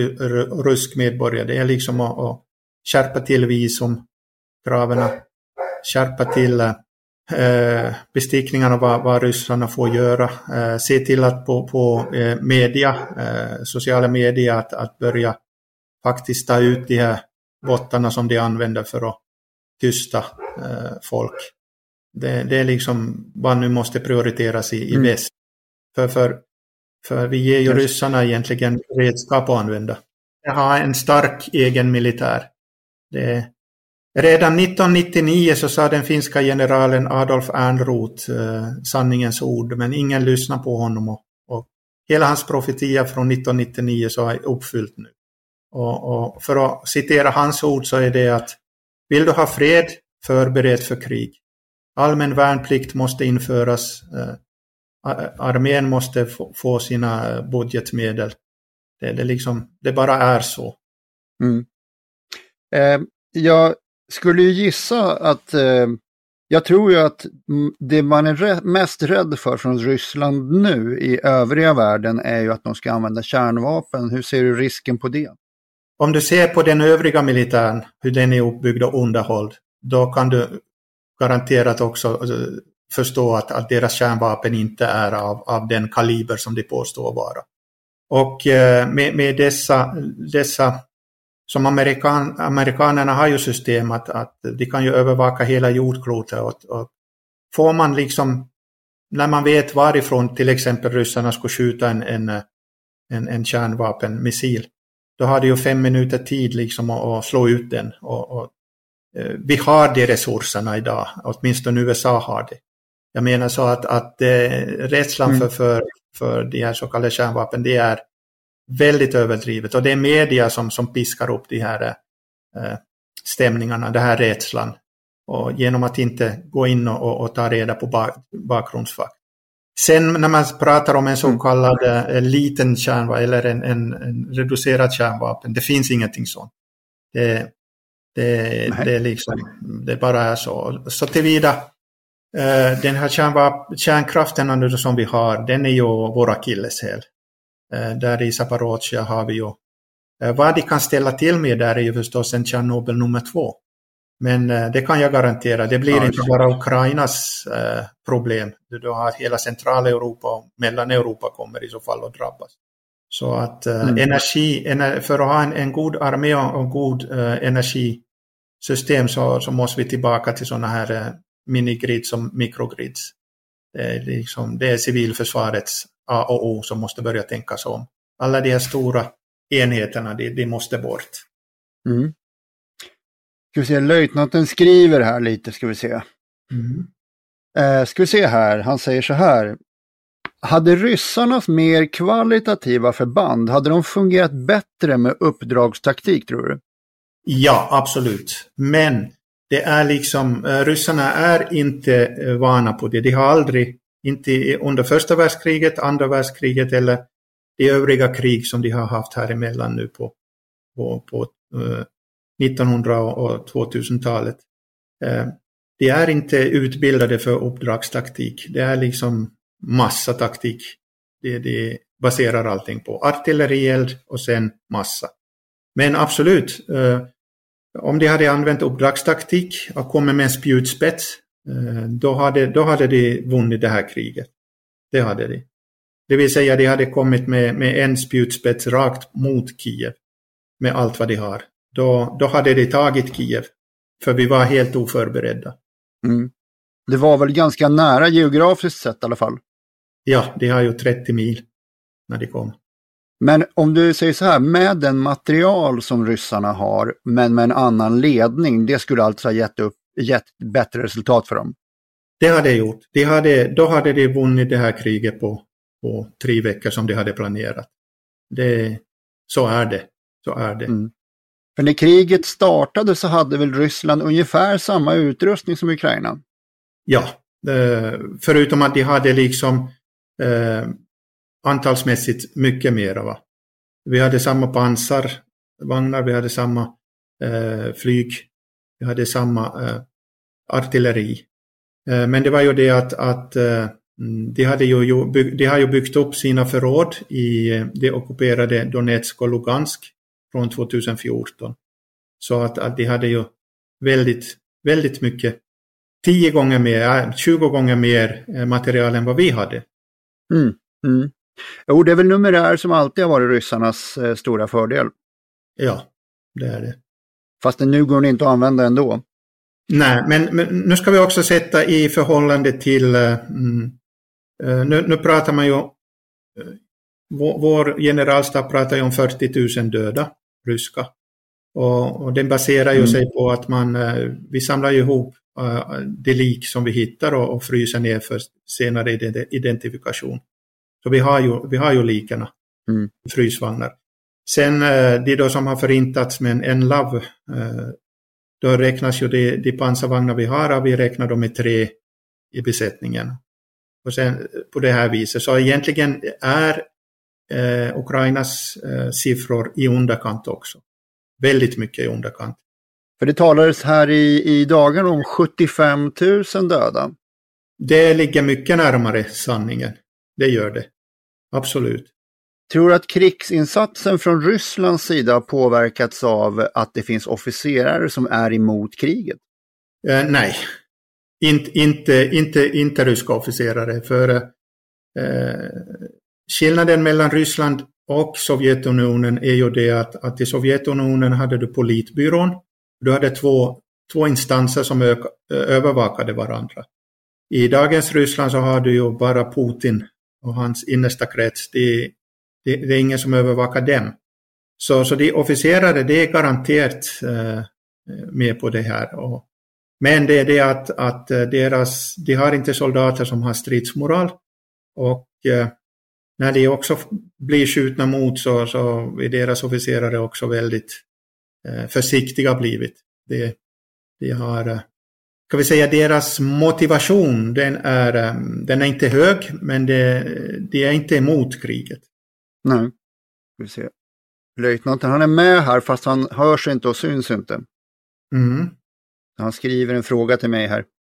rysk medborgare. Det är liksom att, att skärpa till visumkraven, skärpa till eh, bestickningarna vad, vad ryssarna får göra. Eh, se till att på, på eh, media, eh, sociala medier att, att börja faktiskt ta ut de här bottarna som de använder för att tysta eh, folk. Det, det är liksom vad nu måste prioriteras i, i mm. väst. För, för, för vi ger ju ryssarna egentligen redskap att använda. De har en stark egen militär. Det, redan nittonhundranittionio så sa den finska generalen Adolf Ehrnrooth eh, sanningens ord, men ingen lyssnar på honom. Och, och hela hans profetia från nittonhundranittionio så är uppfyllt nu. Och, och för att citera hans ord så är det att vill du ha fred, förbered för krig. Allmän värnplikt måste införas. Eh, armén måste få, få sina budgetmedel. Det, det, liksom, det bara är så. Mm. Eh, jag skulle ju gissa att eh, jag tror ju att det man är rä- mest rädd för från Ryssland nu i övriga världen är ju att de ska använda kärnvapen. Hur ser du risken på det? Om du ser på den övriga militären, hur den är uppbyggd och underhålld, då kan du garanterat också förstå att, att deras kärnvapen inte är av, av den kaliber som de påstår vara. Och eh, med, med dessa, dessa som amerikan, amerikanerna har ju system att, att de kan ju övervaka hela jordklotet. Och, och får man liksom, när man vet varifrån till exempel ryssarna ska skjuta en, en, en, en kärnvapenmissil, då har de ju fem minuter tid liksom att, att slå ut den. Och, och, eh, vi har de resurserna idag, åtminstone U S A har det. Jag menar så att, att eh, rädslan mm. för, för, för de här så kallade kärnvapen, det är väldigt överdrivet. Och det är media som, som piskar upp de här eh, stämningarna, det här rädslan. Och genom att inte gå in och, och ta reda på bak, bakgrundsfakt. Sen när man pratar om en så kallad eh, liten kärnvapen eller en, en, en reducerad kärnvapen, det finns ingenting sånt. Det, det, det, är liksom, det bara är så. Så tillvida den här kärnvap- kärnkraften som vi har, den är ju våra akilleshäl. Där i Zaporizjzja har vi ju vad de kan ställa till med där är ju förstås en Tjernobyl nummer två. Men det kan jag garantera, det blir ja, inte bara Ukrainas problem. Du har hela Centraleuropa och Mellaneuropa kommer i så fall att drabbas. Så att mm. energi, för att ha en, en god armé och en god energisystem så, så måste vi tillbaka till sådana här minigrids som mikrogrids. Det är, liksom, det är civilförsvarets A och O som måste börja tänka sig om. Alla de här stora enheterna, de, de måste bort. Mm. Ska vi se, löjtnanten skriver här lite, ska vi se. Mm. Eh, ska vi se här, han säger så här. Hade ryssarnas mer kvalitativa förband, hade de fungerat bättre med uppdragstaktik, tror du? Ja, absolut. Men det är liksom, ryssarna är inte vana på det. De har aldrig, inte under första världskriget, andra världskriget eller de övriga krig som de har haft här emellan nu på, på, på uh, nittonhundra- och tvåtusentalet. Uh, de är inte utbildade för uppdragstaktik. Det är liksom massa taktik. Det, det baserar allting på artillerield och sen massa. Men absolut, uh, om de hade använt uppdragstaktik och kommit med en spjutspets, då hade, då hade de vunnit det här kriget. Det hade de. Det vill säga de hade kommit med, med en spjutspets rakt mot Kiev med allt vad de har. Då, då hade de tagit Kiev, för vi var helt oförberedda. Mm. Det var väl ganska nära geografiskt sett i alla fall? Ja, de har ju trettio mil när de kom. Men om du säger så här, med den material som ryssarna har, men med en annan ledning, det skulle alltså ha gett, upp, gett bättre resultat för dem? Det hade det gjort. De hade, då hade de vunnit det här kriget på, på tre veckor som de hade planerat. Det, så är det. Så är det. Mm. För när kriget startade så hade väl Ryssland ungefär samma utrustning som Ukraina? Ja, eh, förutom att de hade liksom eh, antalsmässigt mycket mer. Va? Vi hade samma pansarvagnar, vi hade samma eh, flyg, vi hade samma eh, artilleri. Eh, men det var ju det att, att eh, de, hade ju, de har ju byggt upp sina förråd i det ockuperade Donetsk och Lugansk från tjugohundrafjorton. Så att, att de hade ju väldigt, väldigt mycket, tio gånger mer, tjugo gånger mer material än vad vi hade. Mm, mm. Jo, det är väl numerär som alltid har varit ryssarnas eh, stora fördel. Ja, det är det. Fast det nu går det inte att använda ändå. Nej, men, men nu ska vi också sätta i förhållande till, mm, nu, nu pratar man ju, vår, vår generalstab pratar ju om fyrtio tusen döda ryska. Och, och den baserar ju mm. sig på att man, vi samlar ihop uh, det lik som vi hittar och, och fryser ner för senare identifikation. Så vi har ju, vi har ju likarna mm. i frysvagnar. Sen uh, de då som har förintats med en N-lav, uh, då räknas ju de, de pansarvagnar vi har, och vi räknar dem med tre i besättningen. Och sen på det här viset. Så egentligen är uh, Ukrainas uh, siffror i underkant också. Väldigt mycket i underkant. För det talades här i, i dagen om sjuttiofem tusen döda. Det ligger mycket närmare sanningen. Det gör det. Absolut. Tror du att krigsinsatsen från Rysslands sida har påverkats av att det finns officerare som är emot kriget? Eh, nej. In, inte, inte, inte ryska officerare. För eh, skillnaden mellan Ryssland och Sovjetunionen är ju det att, att i Sovjetunionen hade du politbyrån. Du hade två, två instanser som öka, övervakade varandra. I dagens Ryssland så har du ju bara Putin och hans innersta krets. Det, det, det är ingen som övervakar dem. Så, så de officerare, det är garanterat eh, med på det här. Och, men det är det att, att deras, de har inte soldater som har stridsmoral. Och eh, när de också blir skjutna mot så, så är deras officerare också väldigt eh, försiktiga blivit. De, de har, eh, kan vi säga, deras motivation, den är, eh, den är inte hög, men det, de är inte emot kriget. Nej, vi ser. Löjtnanten, han är med här fast han hörs inte och syns inte. Mm. Han skriver en fråga till mig här.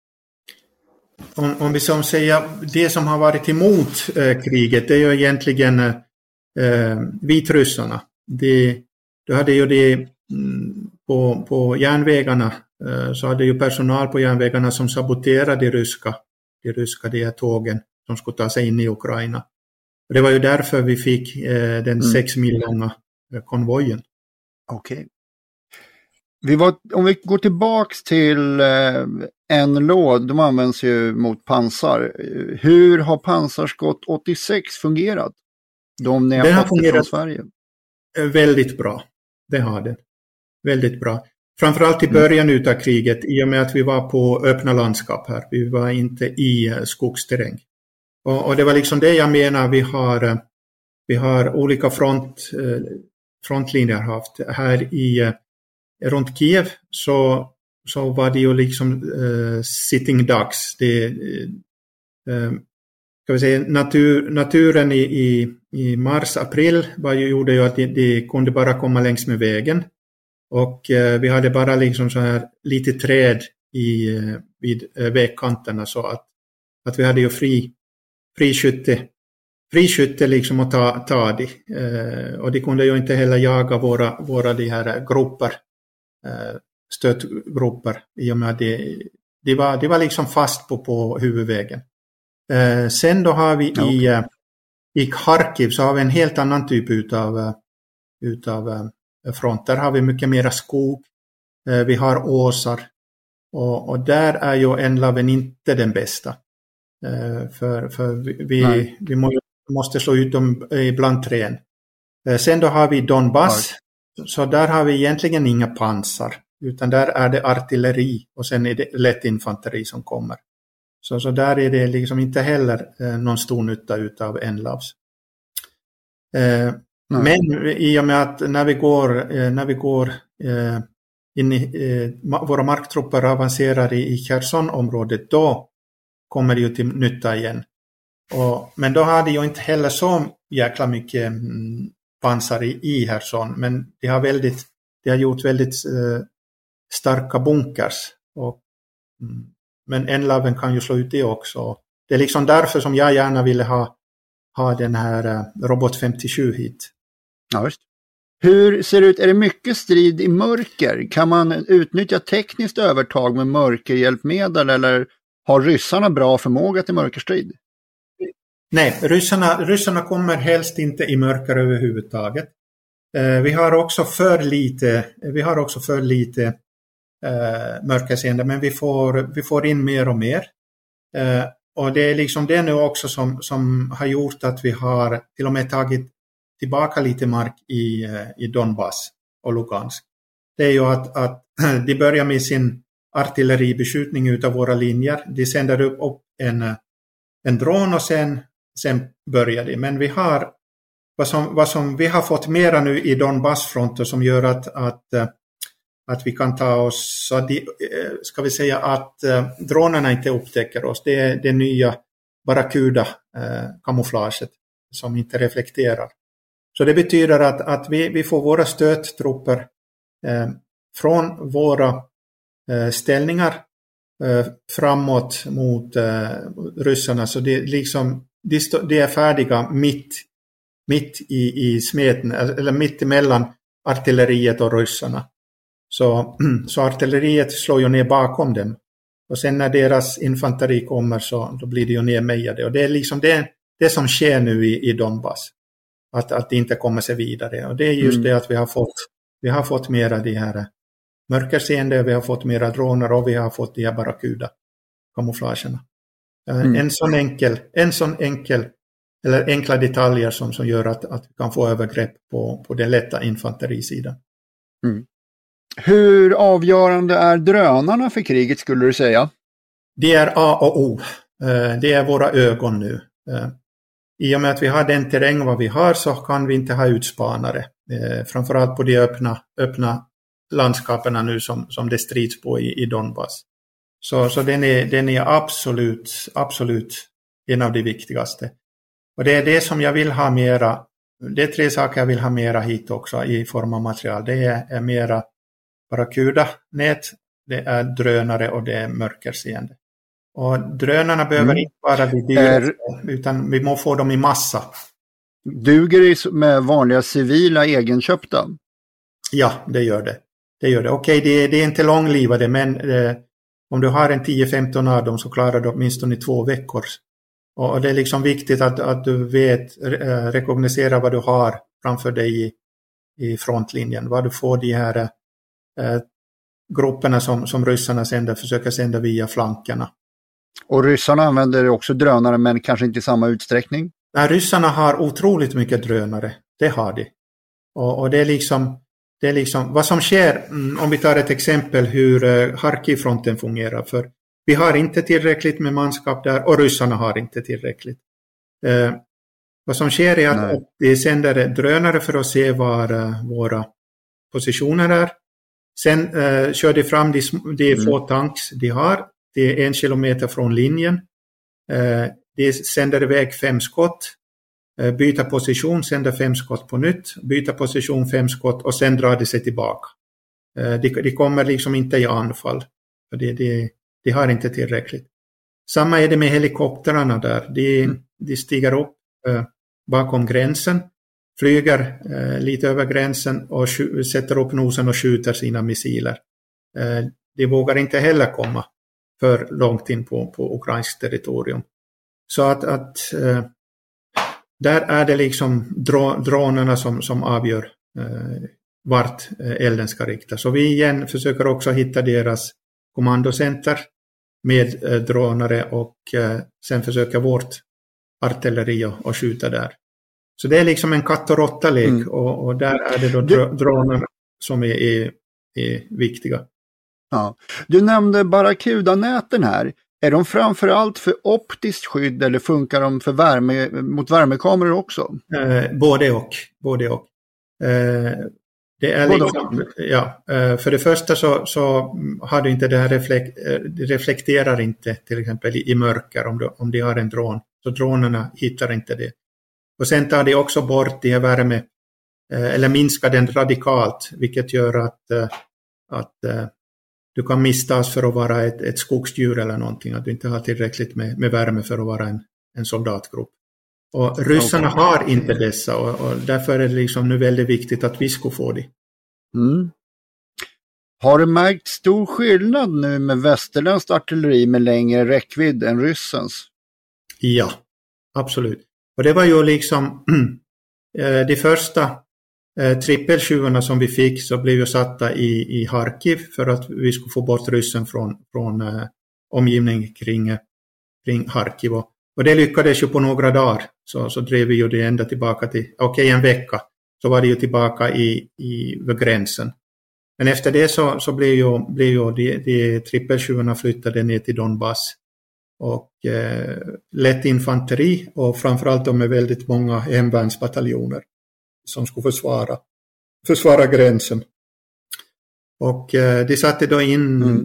Om, om vi som säger, det som har varit emot eh, kriget, det är ju egentligen eh, vitryssarna. Det, du hade ju det mm, på, på järnvägarna, eh, så hade ju personal på järnvägarna som saboterade de ryska, de ryska de här tågen som skulle ta sig in i Ukraina. Och det var ju därför vi fick eh, den mm. sex mil långa eh, konvojen. Okej. Okay. Vi var, om vi går tillbaks till eh, en låd, de används ju mot pansar. Hur har pansarskott åttiosex fungerat? De ni har, har fått från Sverige. Väldigt bra. Det har det. Väldigt bra. Framförallt i början mm. av kriget, i och med att vi var på öppna landskap här. Vi var inte i skogsterräng. Och, och det var liksom det jag menar, vi har, vi har olika front, frontlinjer haft. Här i runt Kiev så, så var det ju liksom uh, sitting ducks. Det, uh, ska vi säga, natur, naturen i, i, i mars, april var ju, gjorde ju att det, det kunde bara komma längs med vägen. Och uh, vi hade bara liksom så här lite träd i, uh, vid uh, vägkanterna, så att, att vi hade ju fri, fri skytte, fri skytte liksom att ta, ta det. Uh, och de kunde ju inte heller jaga våra, våra de här grupper. Stötgrupper, i och med att det, det, var, det var liksom fast på, på huvudvägen. Eh, sen då har vi okay. i, eh, i Kharkiv så har vi en helt annan typ utav, utav eh, front. Där har vi mycket mera skog. Eh, vi har åsar. Och, och där är ju N-laven inte den bästa. Eh, för för vi, vi må, måste slå ut dem ibland trän. Eh, sen då har vi Donbass. Okay. Så där har vi egentligen inga pansar, utan där är det artilleri och sen är det lätt infanteri som kommer. Så, så där är det liksom inte heller eh, någon stor nytta utav N-lavs. Eh, men i och med att när vi går, eh, när vi går eh, in i, eh, våra marktrupper avancerar i, i Cherson-området, då kommer det ju till nytta igen. Och, men då har det ju inte heller så jäkla mycket mm, pansar i, i Cherson, men de har, väldigt, de har gjort väldigt eh, starka bunkers. Och, mm, men N-laven kan ju slå ut det också. det är liksom därför som jag gärna ville ha, ha den här uh, Robot femtiosju hit. Ja, just. Hur ser det ut? Är det mycket strid i mörker? Kan man utnyttja tekniskt övertag med mörkerhjälpmedel eller har ryssarna bra förmåga till mörkerstrid? Nej, ryssarna, ryssarna kommer helst inte i mörker överhuvudtaget. Eh, vi har också för lite, vi har också för lite eh, mörkerseende, men vi får, vi får in mer och mer. Eh, och det är liksom det nu också som, som har gjort att vi har till och med tagit tillbaka lite mark i, i Donbass och Lugansk. Det är ju att, att de börjar med sin artilleribeskjutning utav våra linjer. De sänder upp, upp en, en dron och sen, sen börjar de. Men vi har vad som, vad som vi har fått mera nu i Donbassfronten som gör att, att, att vi kan ta oss, så att de, ska vi säga att dronerna inte upptäcker oss. Det är det nya Barracuda-kamouflaget som inte reflekterar. Så det betyder att, att vi, vi får våra stöttrupper eh, från våra eh, ställningar eh, framåt mot eh, ryssarna. Så det, liksom, de, stå, de är färdiga mitt, mitt i, i smeten, eller mitt emellan artilleriet och ryssarna. Så, så artilleriet slår ju ner bakom dem. Och sen när deras infanteri kommer så då blir det ju nermejade. Och det är liksom det, det som sker nu i, i Donbass. Att, att det inte kommer sig vidare. Och det är just mm. det att vi har fått vi har fått mera de här mörkerseende, vi har fått mera droner och vi har fått de här Barracuda-kamouflagerna. Mm. En sån enkel, en sån enkel eller enkla detaljer som, som gör att, att vi kan få övergrepp på, på den lätta infanterisidan. Mm. Hur avgörande är drönarna för kriget skulle du säga? Det är A och O. Det är våra ögon nu. I och med att vi har den terräng vad vi har så kan vi inte ha utspanare. Eh, framförallt på de öppna, öppna landskaperna nu som, som det strids på i, i Donbass. Så, så den är, den är absolut, absolut en av de viktigaste. Och det är det som jag vill ha mera. Det är tre saker jag vill ha mera hit också i form av material. Det är, är mera Barracuda-nät, det är drönare och det är mörkerseende. Och drönarna behöver mm. inte bara bli dyra, utan vi måste få dem i massa. Duger det med vanliga civila egenköpta? Ja, det gör det. Det gör det. Okej, det, det är inte långlivade, men eh, om du har en tio femton av dem så klarar du åtminstone i två veckor. Och, och det är liksom viktigt att, att du vet, eh, rekognosera vad du har framför dig i, i frontlinjen. Vad du får de här eh, grupperna som, som ryssarna sänder, försöker sända via flankerna. Och ryssarna använder också drönare men kanske inte i samma utsträckning? Nej, ryssarna har otroligt mycket drönare. Det har de. Och, och det är liksom, det är liksom vad som sker, om vi tar ett exempel hur uh, Kharkiv-fronten fungerar. För vi har inte tillräckligt med manskap där och ryssarna har inte tillräckligt. Uh, vad som sker är att, att de sänder drönare för att se var uh, våra positioner är. Sen uh, kör de fram de, de mm. få tanks de har. Det är en kilometer från linjen. Eh, de sänder iväg fem skott. Eh, byter position, sänder fem skott på nytt. Byter position, fem skott och sen drar de sig tillbaka. Eh, de, de kommer liksom inte i anfall. För det, de, de har inte tillräckligt. Samma är det med helikopterarna där. De, mm. de stiger upp eh, bakom gränsen. Flyger eh, lite över gränsen och sk- sätter upp nosen och skjuter sina missiler. Eh, de vågar inte heller komma för långt in på, på ukrainskt territorium. Så att, att eh, där är det liksom dro, dronerna som, som avgör eh, vart eh, elden ska riktas. Så vi igen försöker också hitta deras kommandocenter med eh, dronare och eh, sen försöka vårt artilleri och, och skjuta där. Så det är liksom en katt- och råtta-lek mm. och, och där är det då dro, dronerna som är, är, är viktiga. Ja. Du nämnde Barracuda-näten här. Är de framförallt för optiskt skydd eller funkar de för värme, mot värmekameror också? Eh, både och. Både och. Eh, det är både liksom, och. Ja, eh, för det första så, så har du inte det här reflekt, eh, det reflekterar inte till exempel i, i mörker om du, om de har en dron. Så dronerna hittar inte det. Och sen tar de också bort det här värme eh, eller minskar den radikalt, vilket gör att, eh, att eh, du kan misstas för att vara ett, ett skogsdjur eller någonting, att du inte har tillräckligt med, med värme för att vara en, en soldatgrupp. Och ryssarna okay. har inte dessa och, och därför är det liksom nu väldigt viktigt att vi ska få det. Mm. Har du märkt stor skillnad nu med västerländskt artilleri med längre räckvidd än ryssens? Ja, absolut. Och det var ju liksom de första eh, trippeltjuvarna som vi fick, så blev ju satta i, i Harkiv för att vi skulle få bort ryssen från, från eh, omgivningen kring, kring Harkiv. Och, och det lyckades ju på några dagar. Så, så drev vi ju det ända tillbaka till, okej okay, en vecka, så var det ju tillbaka i, i vid gränsen. Men efter det så, så blev ju, blev ju de, de trippeltjuvarna flyttade ner till Donbass. Och eh, lätt infanteri och framförallt de med väldigt många hemvärnsbataljoner som skulle försvara, försvara gränsen. Och eh, de satte då in, mm.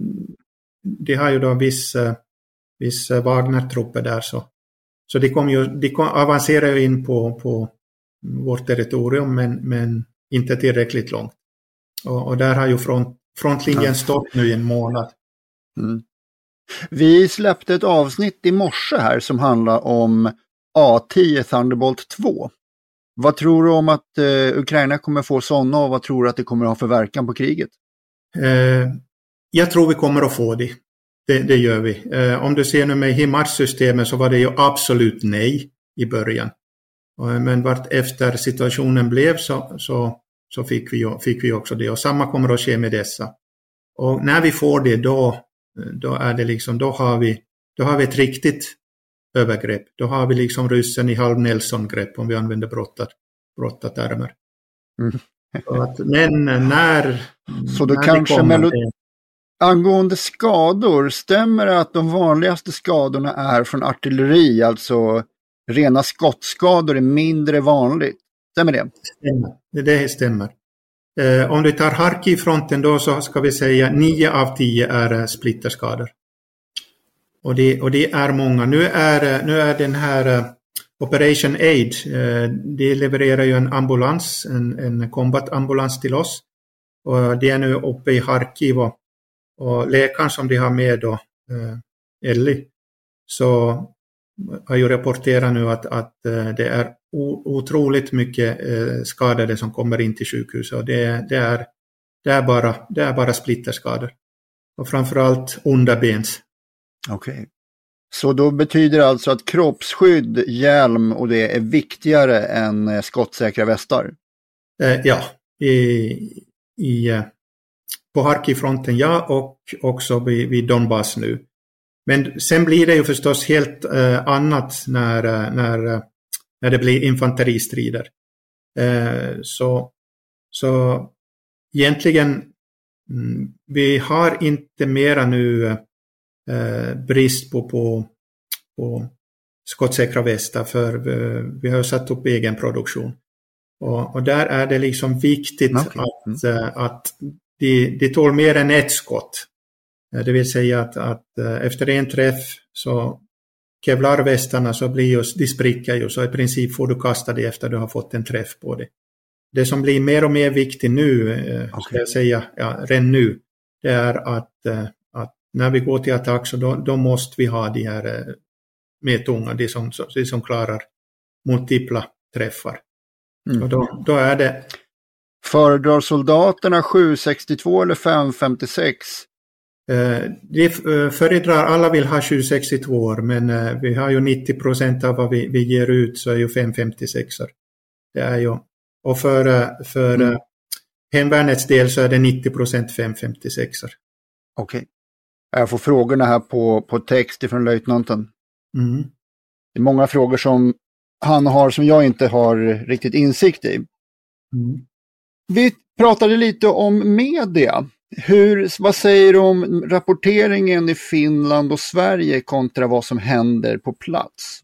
de har ju då viss, eh, viss Wagner-trupper där, så, så de, kom ju, de kom, avancerade ju in på, på vårt territorium men, men inte tillräckligt långt. Och, och där har ju front, frontlinjen stått nu i en månad. Mm. Vi släppte ett avsnitt i morse här som handlar om A tio Thunderbolt två. Vad tror du om att eh, Ukraina kommer få sådana och vad tror du att det kommer att ha för verkan på kriget? Eh, jag tror vi kommer att få det. Det, det gör vi. Eh, om du ser nu med HIMARS-systemet så var det ju absolut nej i början. Eh, men vart efter situationen blev så, så, så fick, vi, fick vi också det. Och samma kommer att ske med dessa. Och när vi får det då Då är det liksom, då har vi då har vi ett riktigt övergrepp. Då har vi liksom ryssen i halv Nelson-grepp om vi använder brottat, brottatärmer. Mm. Men när... Så då när kanske kommer, melod... angående skador, stämmer det att de vanligaste skadorna är från artilleri, alltså rena skottskador är mindre vanligt? Stämmer det? Stämmer. Det, det stämmer. Eh, om du tar Harkiv-fronten då så ska vi säga nio av tio är splitterskador. Och det, och det är många. Nu är, nu är den här uh, Operation Aid, uh, det levererar ju en ambulans, en, en combat-ambulans till oss. Och det är nu uppe i Harkiv och, och läkaren som de har med då, uh, Ellie, så har ju rapporterat nu att, att uh, det är otroligt mycket eh, skadade som kommer in till sjukhuset och det, det, är, det, är bara, det är bara splitterskador. Och framförallt underbens. Okej. Okay. Så då betyder det alltså att kroppsskydd, hjälm och det är viktigare än eh, skottsäkra västar? Eh, ja, i, i, eh, på Harkiv-fronten ja, och också vid, vid Donbass nu. Men sen blir det ju förstås helt eh, annat när, när när det blir infanteristrider. Eh, så, så egentligen mm, vi har inte mera nu eh, brist på, på, på skottsäkra västar för vi, vi har satt upp egen produktion. Och, och där är det liksom viktigt okay. att, mm. att, att de, de tål mer än ett skott. Det vill säga att, att efter en träff så kevlarvästarna så blir just, de spricker ju, så i princip får du kasta det efter du har fått en träff på det. Det som blir mer och mer viktigt nu, okay. ska jag säga, ja, redan nu, det är att, att när vi går till attack så då, då måste vi ha de här metunga, de som, de som klarar multipla träffar. Mm. Och då, då är det... Föredrar soldaterna sju sextiotvå eller fem femtiosex? Eh, det föredrar, alla vill ha sju sextiotvå, men eh, vi har ju nittio procent av vad vi, vi ger ut så är ju fem femtiosex. Det är ju, och för, för mm. hemvärnets del så är det nittio procent fem femtiosex. Okej. Okay. Jag får frågorna här på, på text ifrån löjtnanten. Mm. Det är många frågor som han har som jag inte har riktigt insikt i. Mm. Vi pratade lite om media. Hur, vad säger du om rapporteringen i Finland och Sverige kontra vad som händer på plats?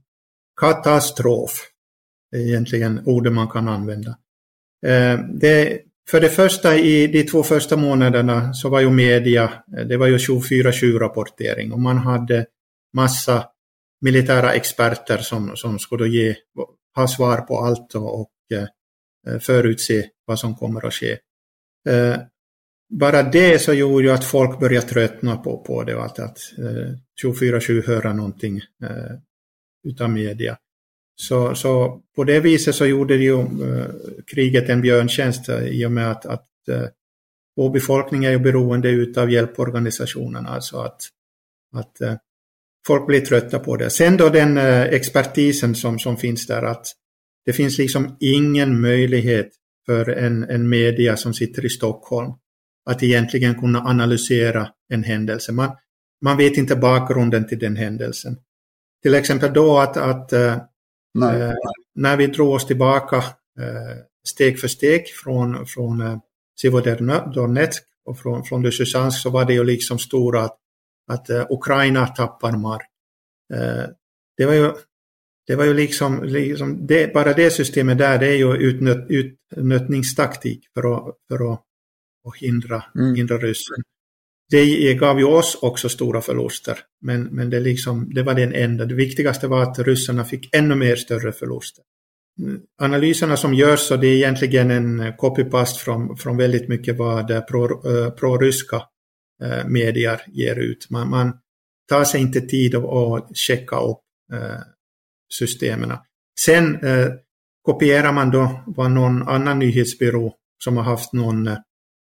Katastrof är egentligen ordet man kan använda. Eh, det, för det första i de två första månaderna så var ju media, det var ju tjugofyra sju rapportering och man hade massa militära experter som, som skulle ge, ha svar på allt och, och eh, förutse vad som kommer att ske. Eh, bara det så gjorde ju att folk började tröttna på, på det. Att, att eh, tjugofyra sju höra någonting eh, utav media. Så, så på det viset så gjorde det ju eh, kriget en björntjänst i och med att, att eh, vår befolkning är ju beroende utav hjälporganisationerna. Alltså att, att eh, folk blir trötta på det. Sen då den eh, expertisen som, som finns där, att det finns liksom ingen möjlighet för en, en media som sitter i Stockholm att egentligen kunna analysera en händelse. Man, man vet inte bakgrunden till den händelsen. Till exempel då att, att eh, när vi drog oss tillbaka eh, steg för steg från, från eh, Severodonetsk och från, från Lysychansk, så var det ju liksom stora att, att uh, Ukraina tappar mark. Uh, det var ju, det var ju liksom, liksom det, bara det systemet där, det är ju utnöt, utnötningstaktik för att, för att, att hindra, mm. hindra ryssen. Det gav ju oss också stora förluster, men, men det, liksom, det var den enda. Det viktigaste var att ryssarna fick ännu mer större förluster. Analyserna som görs, så det är egentligen en copypast från, från väldigt mycket vad pro, uh, pro-ryska uh, medier ger ut. Man, man tar sig inte tid att, att checka upp uh, systemen. Sen uh, kopierar man då vad någon annan nyhetsbyrå som har haft någon uh,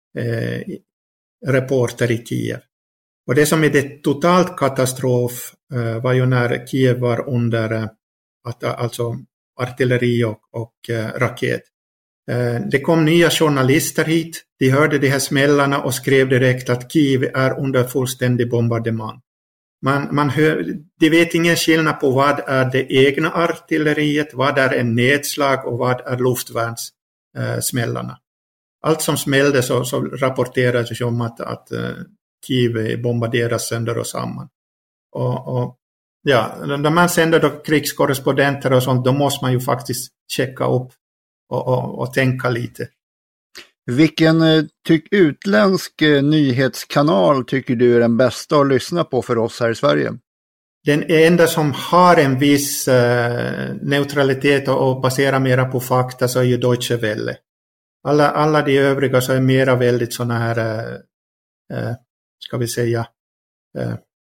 reporter i Kiev. Och det som är det totalt katastrof uh, var ju när Kiev var under uh, att, alltså artilleri och, och eh, raket. Eh, det kom nya journalister hit. De hörde de här smällarna och skrev direkt att Kiev är under fullständig bombardemang. Man, man hör, de vet ingen skillnad på vad är det egna artilleriet, vad är en nedslag och vad är luftvärnssmällarna. Eh, Allt som smällde så, så rapporterades om att, att eh, Kiev bombarderas sönder och samman. Och, och ja, när man sänder då krigskorrespondenter och sånt, då måste man ju faktiskt checka upp och, och, och tänka lite. Vilken tyck, utländsk nyhetskanal tycker du är den bästa att lyssna på för oss här i Sverige? Den enda som har en viss eh, neutralitet och, och baserar mera på fakta, så är ju Deutsche Welle. Alla, alla de övriga så är mera väldigt såna här, eh, eh, ska vi säga, eh,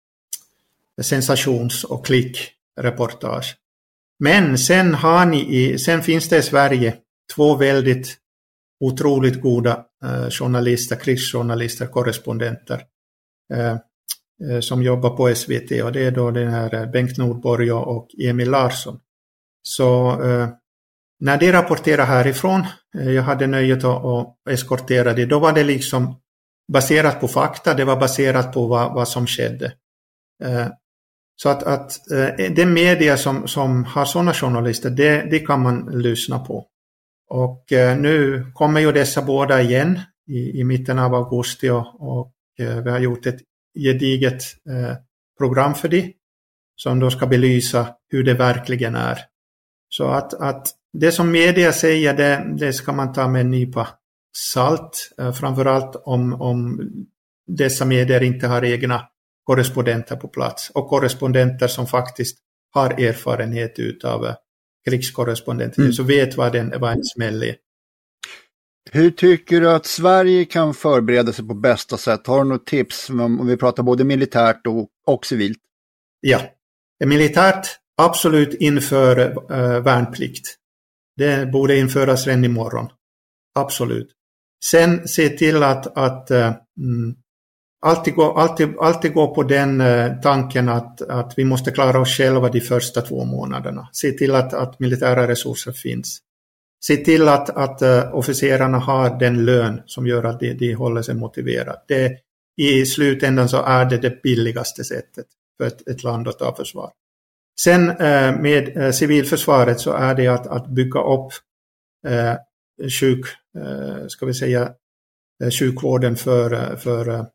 sensations- och klickreportage. Men sen, har ni i, sen finns det i Sverige två väldigt otroligt goda eh, journalister, krigsjournalister, korrespondenter eh, eh, som jobbar på S V T, och det är då den här Bengt Nordborg och Emil Larsson. Så eh, när de rapporterar härifrån, eh, jag hade nöjet att, att eskortera det, då var det liksom baserat på fakta, det var baserat på vad, vad som skedde. Eh, Så att, att eh, det media som, som har sådana journalister, det, det kan man lyssna på. Och eh, nu kommer ju dessa båda igen i, i mitten av augusti, och, och eh, vi har gjort ett gediget eh, program för det som då ska belysa hur det verkligen är. Så att, att det som media säger, det, det ska man ta med en nypa salt, eh, framförallt om, om dessa medier inte har egna korrespondenter på plats, och korrespondenter som faktiskt har erfarenhet utav krigskorrespondenter, mm. så vet vad, den, vad en smäll är. Hur tycker du att Sverige kan förbereda sig på bästa sätt? Har du något tips om vi pratar både militärt och, och civilt? Ja, militärt absolut inför äh, värnplikt. Det borde införas redan imorgon. Absolut. Sen se till att, att äh, mm, Alltid gå, alltid, alltid gå på den eh, tanken att, att vi måste klara oss själva de första två månaderna. Se till att, att militära resurser finns. Se till att, att uh, officerarna har den lön som gör att de, de håller sig motiverade. Det, i slutändan så är det det billigaste sättet för ett, ett land att ta försvar. Sen uh, med uh, civilförsvaret så är det att, att bygga upp uh, sjuk, uh, ska vi säga, uh, sjukvården för, uh, för uh,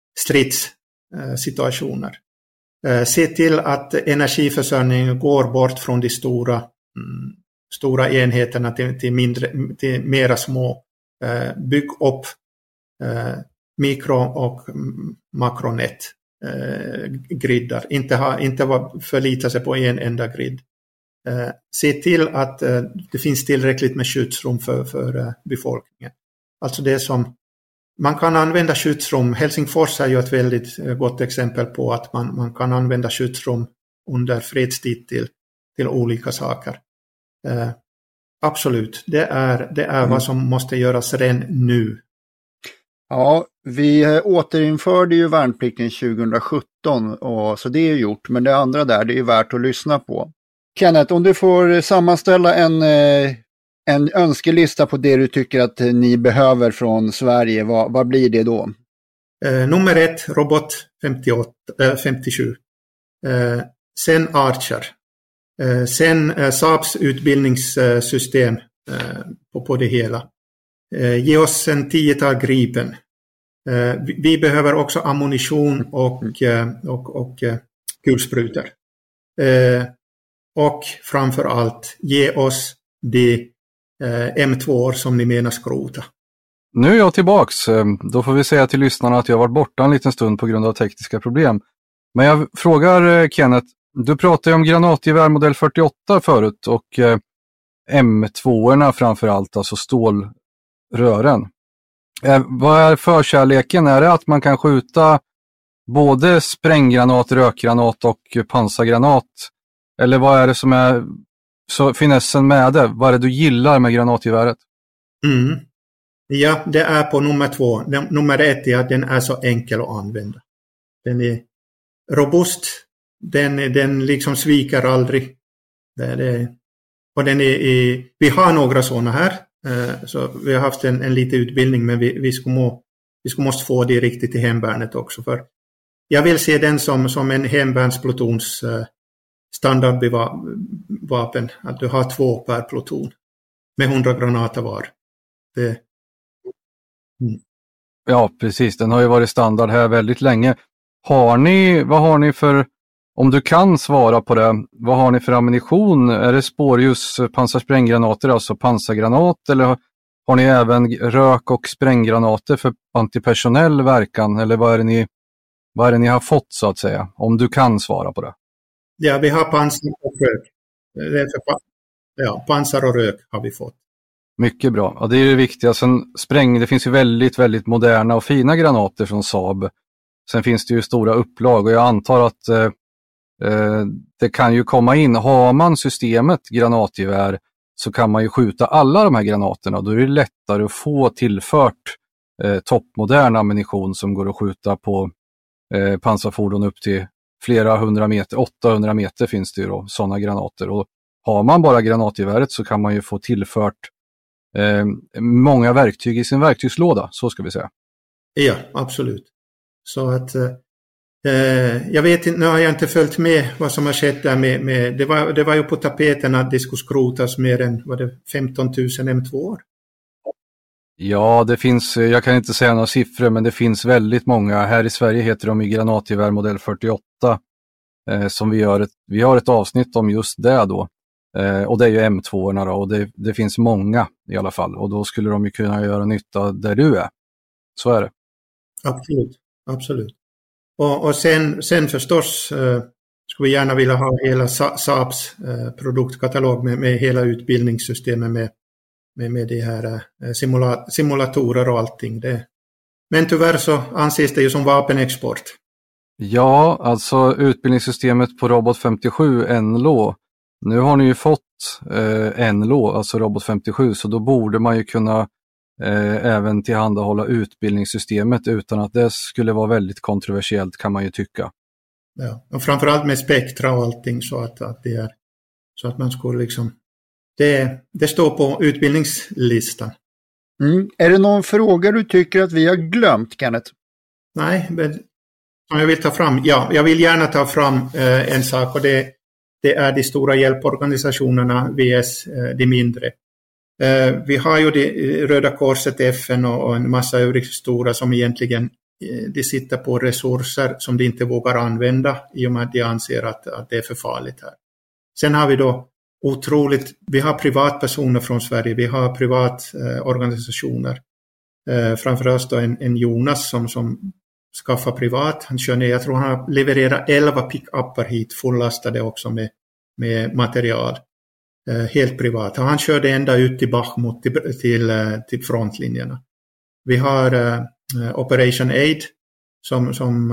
stridssituationer. Uh, se till att energiförsörjningen går bort från de stora, mm, stora enheterna till, till, mindre, till mera små. Uh, bygg upp uh, mikro- och makronät. Uh, griddar. Inte, ha, inte va, förlita sig på en enda grid. Uh, se till att uh, det finns tillräckligt med skyddsrum för, för uh, befolkningen. Alltså det som man kan använda skyddsrum. Helsingfors är ju ett väldigt gott exempel på att man, man kan använda skyddsrum under fredstid till, till olika saker. Eh, absolut, det är, det är mm. vad som måste göras redan nu. Ja, vi återinförde ju värnplikten tjugohundrasjutton, och, så det är gjort. Men det andra där, det är värt att lyssna på. Kenneth, om du får sammanställa en, en önskelista på det du tycker att ni behöver från Sverige, vad, vad blir det då? Eh, nummer ett, Robot femtioåtta, äh, femtiosju. Eh, sen Archer. Eh, sen eh, Saabs utbildningssystem eh, på, på det hela. Eh, ge oss en tiotal Gripen. Eh, vi, vi behöver också ammunition och, eh, och, och eh, kulsprutor. Eh, och framför allt, ge oss de eh, M två som ni menar skrota. Nu är jag tillbaks. Då får vi säga till lyssnarna att jag har varit borta en liten stund på grund av tekniska problem. Men jag frågar Kenneth, du pratade om granatgevär modell fyrtioåtta förut och eh, M två-orna framförallt, alltså stålrören. Eh, vad är förkärleken? Är det att man kan skjuta både spränggranat, rökgranat och pansargranat? Eller vad är det som är så finessen med det? Vad är det du gillar med granatgeväret? Mm. Ja, det är på nummer två. Nummer ett är att den är så enkel att använda. Den är robust. Den, den liksom sviker aldrig. Det är det. Och den är, är, vi har några sådana här. Så vi har haft en, en liten utbildning, men vi, vi, ska må, vi ska måste få det riktigt i hemvärnet också. För jag vill se den som, som en hemvärnsplutons standardvapen. Att du har två per pluton med hundra granater var. Det. Mm. Ja, precis. Den har ju varit standard här väldigt länge. Har ni, vad har ni för, om du kan svara på det, vad har ni för ammunition? Är det spårljus pansarspränggranater, alltså pansargranat, eller har ni även rök- och spränggranater för antipersonell verkan? Eller vad är det ni, vad är det ni har fått så att säga? Om du kan svara på det. Ja, vi har pansar och rök. Det är för, ja, pansar och rök har vi fått. Mycket bra. Ja, det är det viktiga. Sen spräng, det finns ju väldigt, väldigt moderna och fina granater från Saab. Sen finns det ju stora upplag och jag antar att eh, det kan ju komma in. Har man systemet granatgevär så kan man ju skjuta alla de här granaterna. Då är det lättare att få tillfört eh, toppmodern ammunition som går att skjuta på eh, pansarfordon upp till flera hundra meter. åttahundra meter finns det ju då, sådana granater. Och har man bara granatgeväret så kan man ju få tillfört Eh, många verktyg i sin verktygslåda, så ska vi säga. Ja, absolut. Så att eh, jag vet inte, nu har jag inte följt med vad som har skett där med, med det, var, det var ju på tapeten att det skulle skrotas mer än vad det, femton tusen M två år. Ja, det finns, jag kan inte säga några siffror, men det finns väldigt många. Här i Sverige heter de i granatgevär modell fyrtioåtta eh, som vi gör ett, vi har ett avsnitt om just det då. Eh, och det är ju M två-orna då, och det, det finns många i alla fall. Och då skulle de ju kunna göra nytta där du är. Så är det. Absolut, absolut. Och, och sen, sen förstås eh, skulle vi gärna vilja ha hela Saabs eh, produktkatalog med, med hela utbildningssystemet med, med, med de här eh, simula, simulatorer och allting. Det. Men tyvärr så anses det ju som vapenexport. Ja, alltså utbildningssystemet på Robot femtiosju N L O. Nu har ni ju fått eh, N L O, alltså Robot femtiosju, så då borde man ju kunna eh, även tillhandahålla utbildningssystemet utan att det skulle vara väldigt kontroversiellt, kan man ju tycka. Ja, och framförallt med spektra och allting så att, att det är så att man skulle liksom det, det står på utbildningslistan. Mm. Är det någon fråga du tycker att vi har glömt, Kenneth? Nej, men som jag vill ta fram, ja, jag vill gärna ta fram eh, en sak, och det Det är de stora hjälporganisationerna vs de mindre. Vi har ju det Röda Korset, F N och en massa övriga stora som egentligen de sitter på resurser som de inte vågar använda i och med att de anser att, att det är för farligt här. Sen har vi då otroligt, vi har privatpersoner från Sverige, vi har privatorganisationer. Framförallt då en, en Jonas som, som skaffa privat. Han kör ner, jag tror han har levererat elva pick-upar hit fullastade också med, med material. Eh, helt privat. Han körde ända ut till Bachmut till, till, till frontlinjerna. Vi har eh, Operation Aid som, som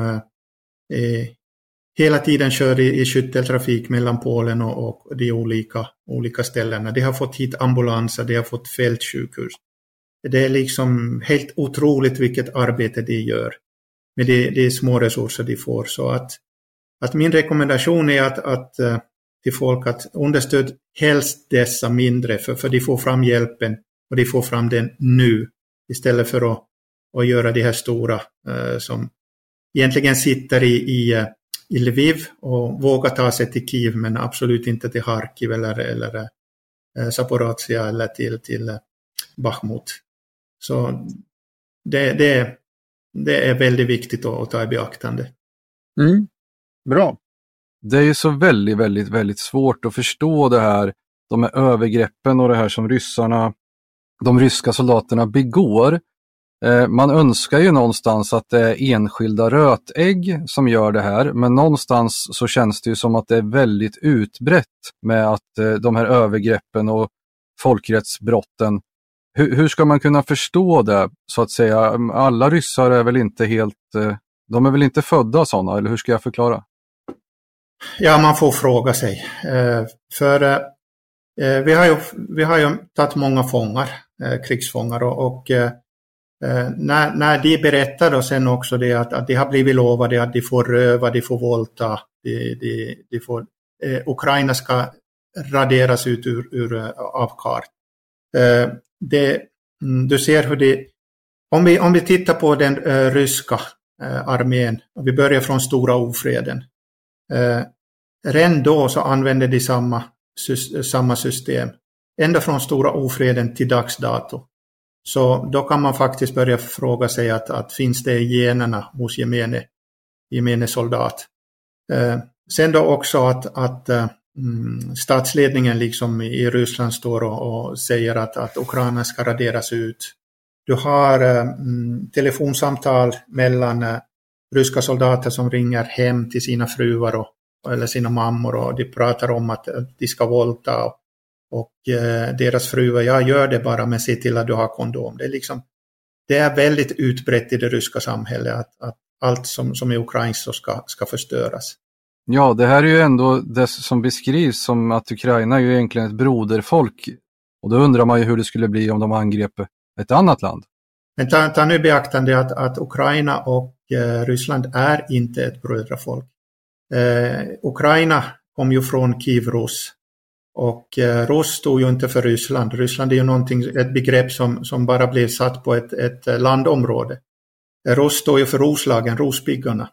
eh, hela tiden kör i, i skytteltrafik mellan Polen och, och de olika, olika ställena. De har fått hit ambulanser, de har fått fältsjukhus. Det är liksom helt otroligt vilket arbete de gör med de, de små resurser de får. Så att, att min rekommendation är att, att till folk att understöd helst dessa mindre, för, för de får fram hjälpen och de får fram den nu istället för att, att göra de här stora eh, som egentligen sitter i, i, i Lviv och vågar ta sig till Kiev men absolut inte till Harkiv eller, eller eh, Zaporizjzja eller till, till eh, Bachmut. Så det, det, det är väldigt viktigt att, att ta i beaktande. Mm. Bra. Det är ju så väldigt, väldigt, väldigt svårt att förstå det här, de här övergreppen och det här som ryssarna, de ryska soldaterna begår. Eh, man önskar ju någonstans att det är enskilda rötägg som gör det här, men någonstans så känns det ju som att det är väldigt utbrett med att eh, de här övergreppen och folkrättsbrotten. Hur, hur ska man kunna förstå det, så att säga? Alla ryssar är väl inte helt, eh, de är väl inte födda sådana, eller hur ska jag förklara? Ja, man får fråga sig. Eh, för eh, vi, har ju, vi har ju tagit många fångar, eh, krigsfångar, och, och eh, när, när de berättar då sen också det att, att de har blivit lovade att de får röva, de får våldta, de, de, de får, eh, Ukraina ska raderas ut ur, ur av kart. Eh, det, du ser hur det, om vi, om vi tittar på den eh, ryska eh, armén, och vi börjar från stora ofreden. Eh, redan då så använder de samma, sy- samma system. Ända från stora ofreden till dagsdato. Så då kan man faktiskt börja fråga sig att, att finns det i generna hos gemene, gemene soldat. Eh, sen då också att, att mm, statsledningen liksom i Ryssland står och, och säger att, att Ukraina ska raderas ut. Du har mm, telefonsamtal mellan eh, ryska soldater som ringer hem till sina fruar och, eller sina mammor, och de pratar om att de ska våldta, och, och eh, deras fruar, jag gör det bara, men se till att du har kondom. Det är, liksom, det är väldigt utbrett i det ryska samhället att, att allt som, som är ukrainskt ska, ska förstöras. Ja, det här är ju ändå det som beskrivs som att Ukraina är ju egentligen ett broderfolk, och då undrar man ju hur det skulle bli om de angrep ett annat land. Men ta, ta nu beaktande att, att Ukraina och eh, Ryssland är inte ett brödrafolk. Eh, Ukraina kom ju från Kiev-Rus, och eh, Rus stod ju inte för Ryssland. Ryssland är ju någonting, ett begrepp som, som bara blev satt på ett, ett landområde. Eh, Rus står ju för Roslagen, Rospiggarna.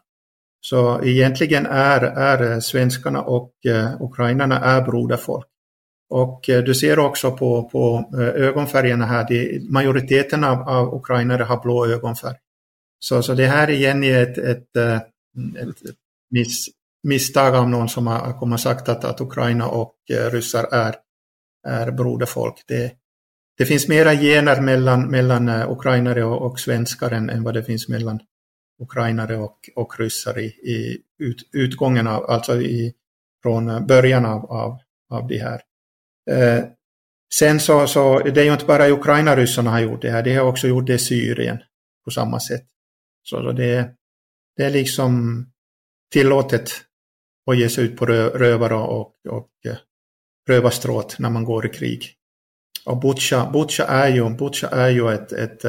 Så egentligen är, är svenskarna och eh, ukrainarna är broderfolk. Och eh, du ser också på, på eh, ögonfärgerna här, de, majoriteten av, av ukrainare har blå ögonfärg. Så, så det här igen är ett, ett, ett, ett miss, misstag av någon som har, har sagt att, att Ukraina och eh, ryssar är, är broderfolk. Det, det finns mera gener mellan, mellan eh, ukrainare och, och svenskar än, än vad det finns mellan ukrainare och, och ryssar i, i ut, utgången av, alltså i, från början av, av, av det här. Eh, sen så, så det är ju inte bara Ukraina ryssarna har gjort det här, det har också gjort det i Syrien på samma sätt. Så, så det, det är liksom tillåtet att ge sig ut på rö, rövare och, och, och rövarstråt när man går i krig. Och Butcha, Butcha är ju, Butcha är ju ett, ett,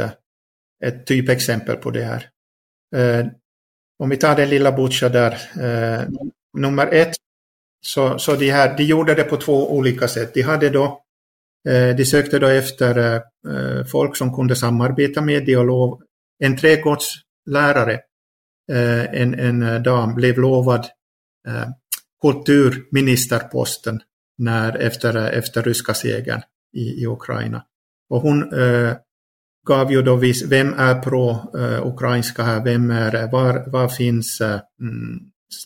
ett typexempel på det här. Eh, om vi tar den lilla Butcha där, eh, nummer ett, så, så de, här, de gjorde det på två olika sätt. De, hade då, eh, de sökte då efter eh, folk som kunde samarbeta med dialog. En trädgårdslärare, eh, en, en dam, blev lovad eh, kulturministerposten när, efter, efter ryska segern i, i Ukraina. Och hon eh, gav ju då vis, vem är pro-ukrainska här, vem är, var, var finns, mm,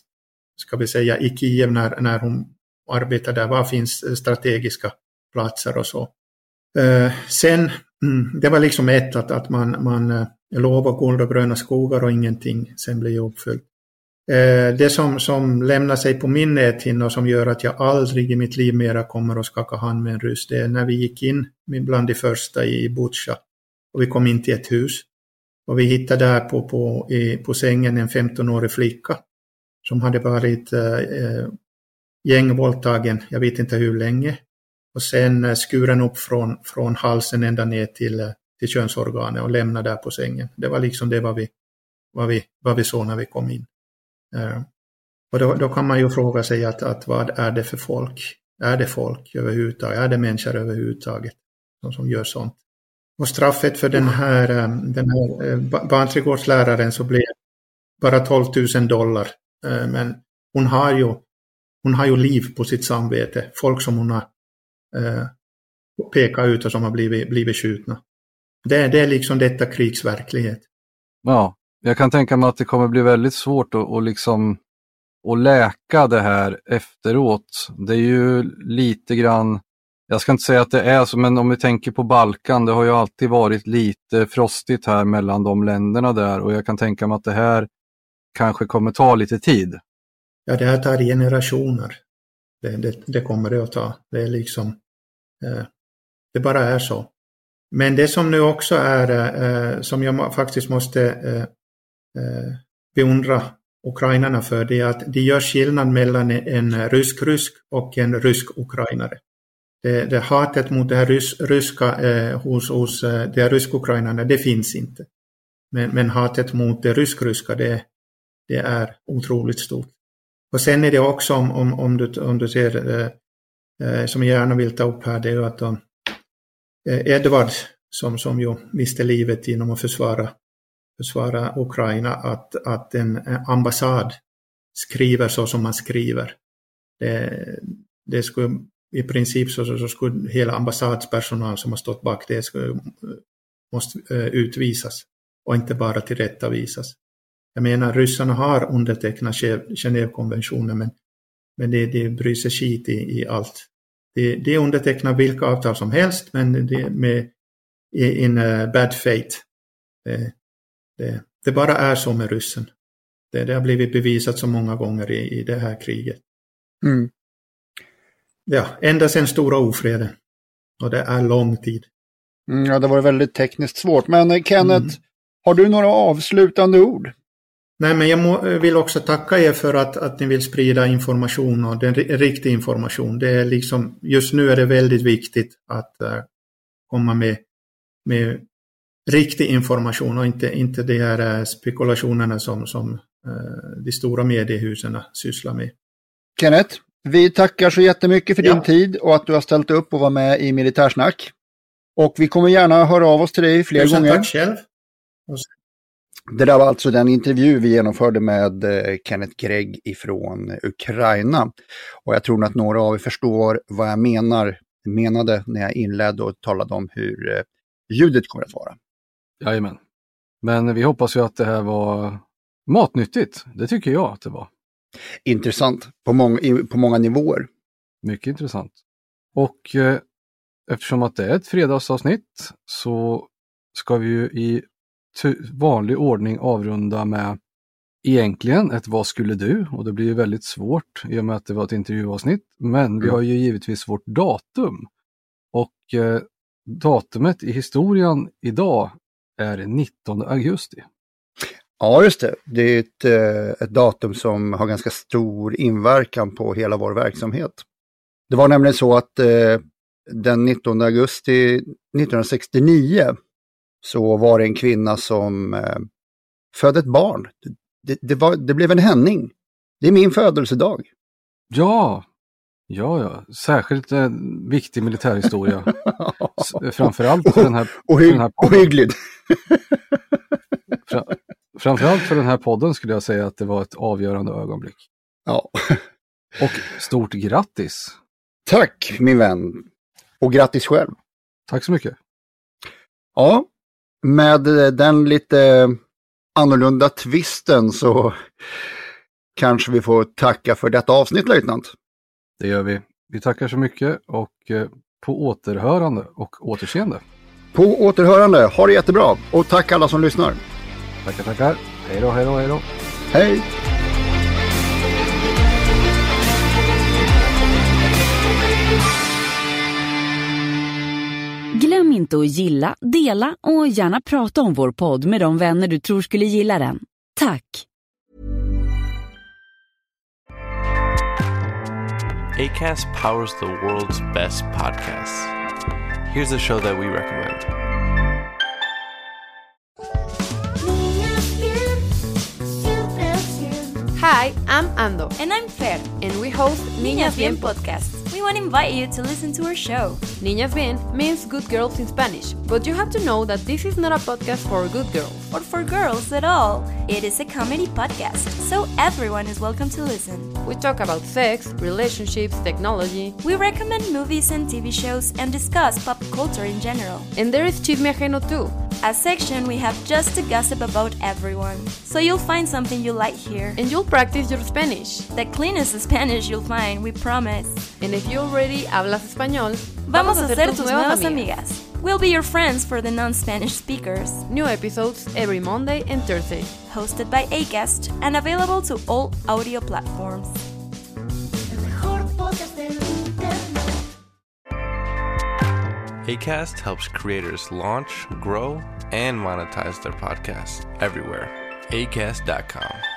ska vi säga, i Kiev när, när hon arbetar där, var finns strategiska platser och så. Eh, sen, mm, det var liksom ett att, att man, man eh, lovar guld och gröna skogar och ingenting sen blir uppfyllt. Eh, det som, som lämnar sig på min näthinna och som gör att jag aldrig i mitt liv mera kommer att skaka hand med en ryss, det är när vi gick in bland de första i Butcha. Och vi kom in till ett hus. Och vi hittade där på, på, i, på sängen en femtonårig flicka som hade varit eh, gängvåldtagen, jag vet inte hur länge. Och sen eh, skuren upp från, från halsen ända ner till, eh, till könsorganet och lämnade där på sängen. Det var liksom det vad vi, vad vi, vad vi såg när vi kom in. Eh, och då, då kan man ju fråga sig att, att vad är det för folk? Är det folk överhuvudtaget? Är det människor överhuvudtaget som, som gör sånt? Och straffet för den här, den här barnträdgårdsläraren så blev bara tolv tusen dollar. Men hon har ju, hon har ju liv på sitt samvete. Folk som hon har eh, pekat ut och som har blivit, blivit skjutna. Det, det är liksom detta krigsverklighet. Ja, jag kan tänka mig att det kommer bli väldigt svårt att, att liksom att läka det här efteråt. Det är ju lite grann, jag ska inte säga att det är så, men om vi tänker på Balkan, det har ju alltid varit lite frostigt här mellan de länderna där, och jag kan tänka mig att det här kanske kommer ta lite tid. Ja, det här tar generationer. Det, det, det kommer det att ta. Det är liksom, eh, det bara är så. Men det som nu också är, eh, som jag faktiskt måste eh, eh, beundra ukrainarna för, det är att de gör skillnad mellan en rysk-rysk och en rysk-ukrainare. Det, det hatet mot det här rys, ryska eh, hos, hos eh, de rysk-ukrainarna, det finns inte. Men, men hatet mot det rysk-ryska, det, det är otroligt stort. Och sen är det också, om, om, om, du, om du ser, eh, eh, som jag gärna vill ta upp här, det är ju att de, eh, Edvard, som, som ju miste livet genom att försvara, försvara Ukraina, att, att en ambassad skriver så som man skriver. Det, det skulle i princip så, så, så skulle hela ambassadspersonal som har stått bak det skulle, måste uh, utvisas och inte bara tillrättavisas. Jag menar, ryssarna har undertecknat Genèvekonventionen, men, men det, det bryr sig skit i, i allt. Det, det undertecknar vilka avtal som helst, men det med in uh, bad fate. Det, det, det bara är så med ryssen. Det, det har blivit bevisat så många gånger i, i det här kriget. Mm. Ja, ända sedan stora ofreden. Och det är lång tid. Mm, ja, det var väldigt tekniskt svårt. Men Kenneth, mm. har du några avslutande ord? Nej, men jag må, vill också tacka er för att, att ni vill sprida information, och den riktig information. Det är liksom, just nu är det väldigt viktigt att uh, komma med, med riktig information och inte, inte de här uh, spekulationerna som, som uh, de stora mediehusen sysslar med. Kenneth, vi tackar så jättemycket för ja. din tid och att du har ställt upp och var med i Militärsnack. Och vi kommer gärna höra av oss till dig fler Tusen gånger. Tack själv. Det där var alltså den intervju vi genomförde med Kenneth Gregg ifrån Ukraina. Och jag tror att några av er förstår vad jag menar, menade när jag inledde och talade om hur ljudet kommer att vara. Jajamän. Men vi hoppas ju att det här var matnyttigt. Det tycker jag att det var. Intressant på många, på många nivåer. Mycket intressant. Och eh, eftersom att det är ett fredagsavsnitt så ska vi ju i t- vanlig ordning avrunda med egentligen ett vad skulle du? Och det blir ju väldigt svårt i och med att det var ett intervjuavsnitt. Men mm. vi har ju givetvis vårt datum. Och eh, datumet i historien idag är nittonde augusti. Ja, just det. Det är ett, ett datum som har ganska stor inverkan på hela vår verksamhet. Det var nämligen så att eh, den nittonde augusti nittonhundrasextionio så var det en kvinna som eh, födde ett barn. Det, det, var, det blev en Henning. Det är min födelsedag. Ja, ja, ja. Särskilt en eh, viktig militärhistoria. S- framförallt för den här, och, för den här podden. Ohyggligt. Fra, framförallt för den här podden skulle jag säga att det var ett avgörande ögonblick. Ja. Och stort grattis. Tack min vän. Och grattis själv. Tack så mycket. Ja, med den lite annorlunda twisten så kanske vi får tacka för detta avsnitt, löjtnant. Det gör vi. Vi tackar så mycket och på återhörande och återseende. På återhörande. Ha det jättebra. Och tack alla som lyssnar. Tackar, tackar. Hej då, hej då, hej då. Hej. Glöm inte att gilla, dela och gärna prata om vår podd med de vänner du tror skulle gilla den. Tack! Acast powers the world's best podcasts. Here's a show that we recommend. Hi, I'm Ando. And I'm Fer. And we host Niñas Bien podcast. We want to invite you to listen to our show. Niñas Bien means good girls in Spanish, but you have to know that this is not a podcast for good girls. Or for girls at all. It is a comedy podcast, so everyone is welcome to listen. We talk about sex, relationships, technology. We recommend movies and T V shows and discuss pop culture in general. And there is Chisme Ajeno too. A section we have just to gossip about everyone. So you'll find something you like here. And you'll practice your Spanish. The cleanest Spanish you'll find, we promise. And if you already hablas español, vamos a ser tus nuevas amigas. We'll be your friends for the non-Spanish speakers. New episodes every Monday and Thursday. Hosted by Acast and available to all audio platforms. Acast helps creators launch, grow, and monetize their podcasts everywhere. acast dot com.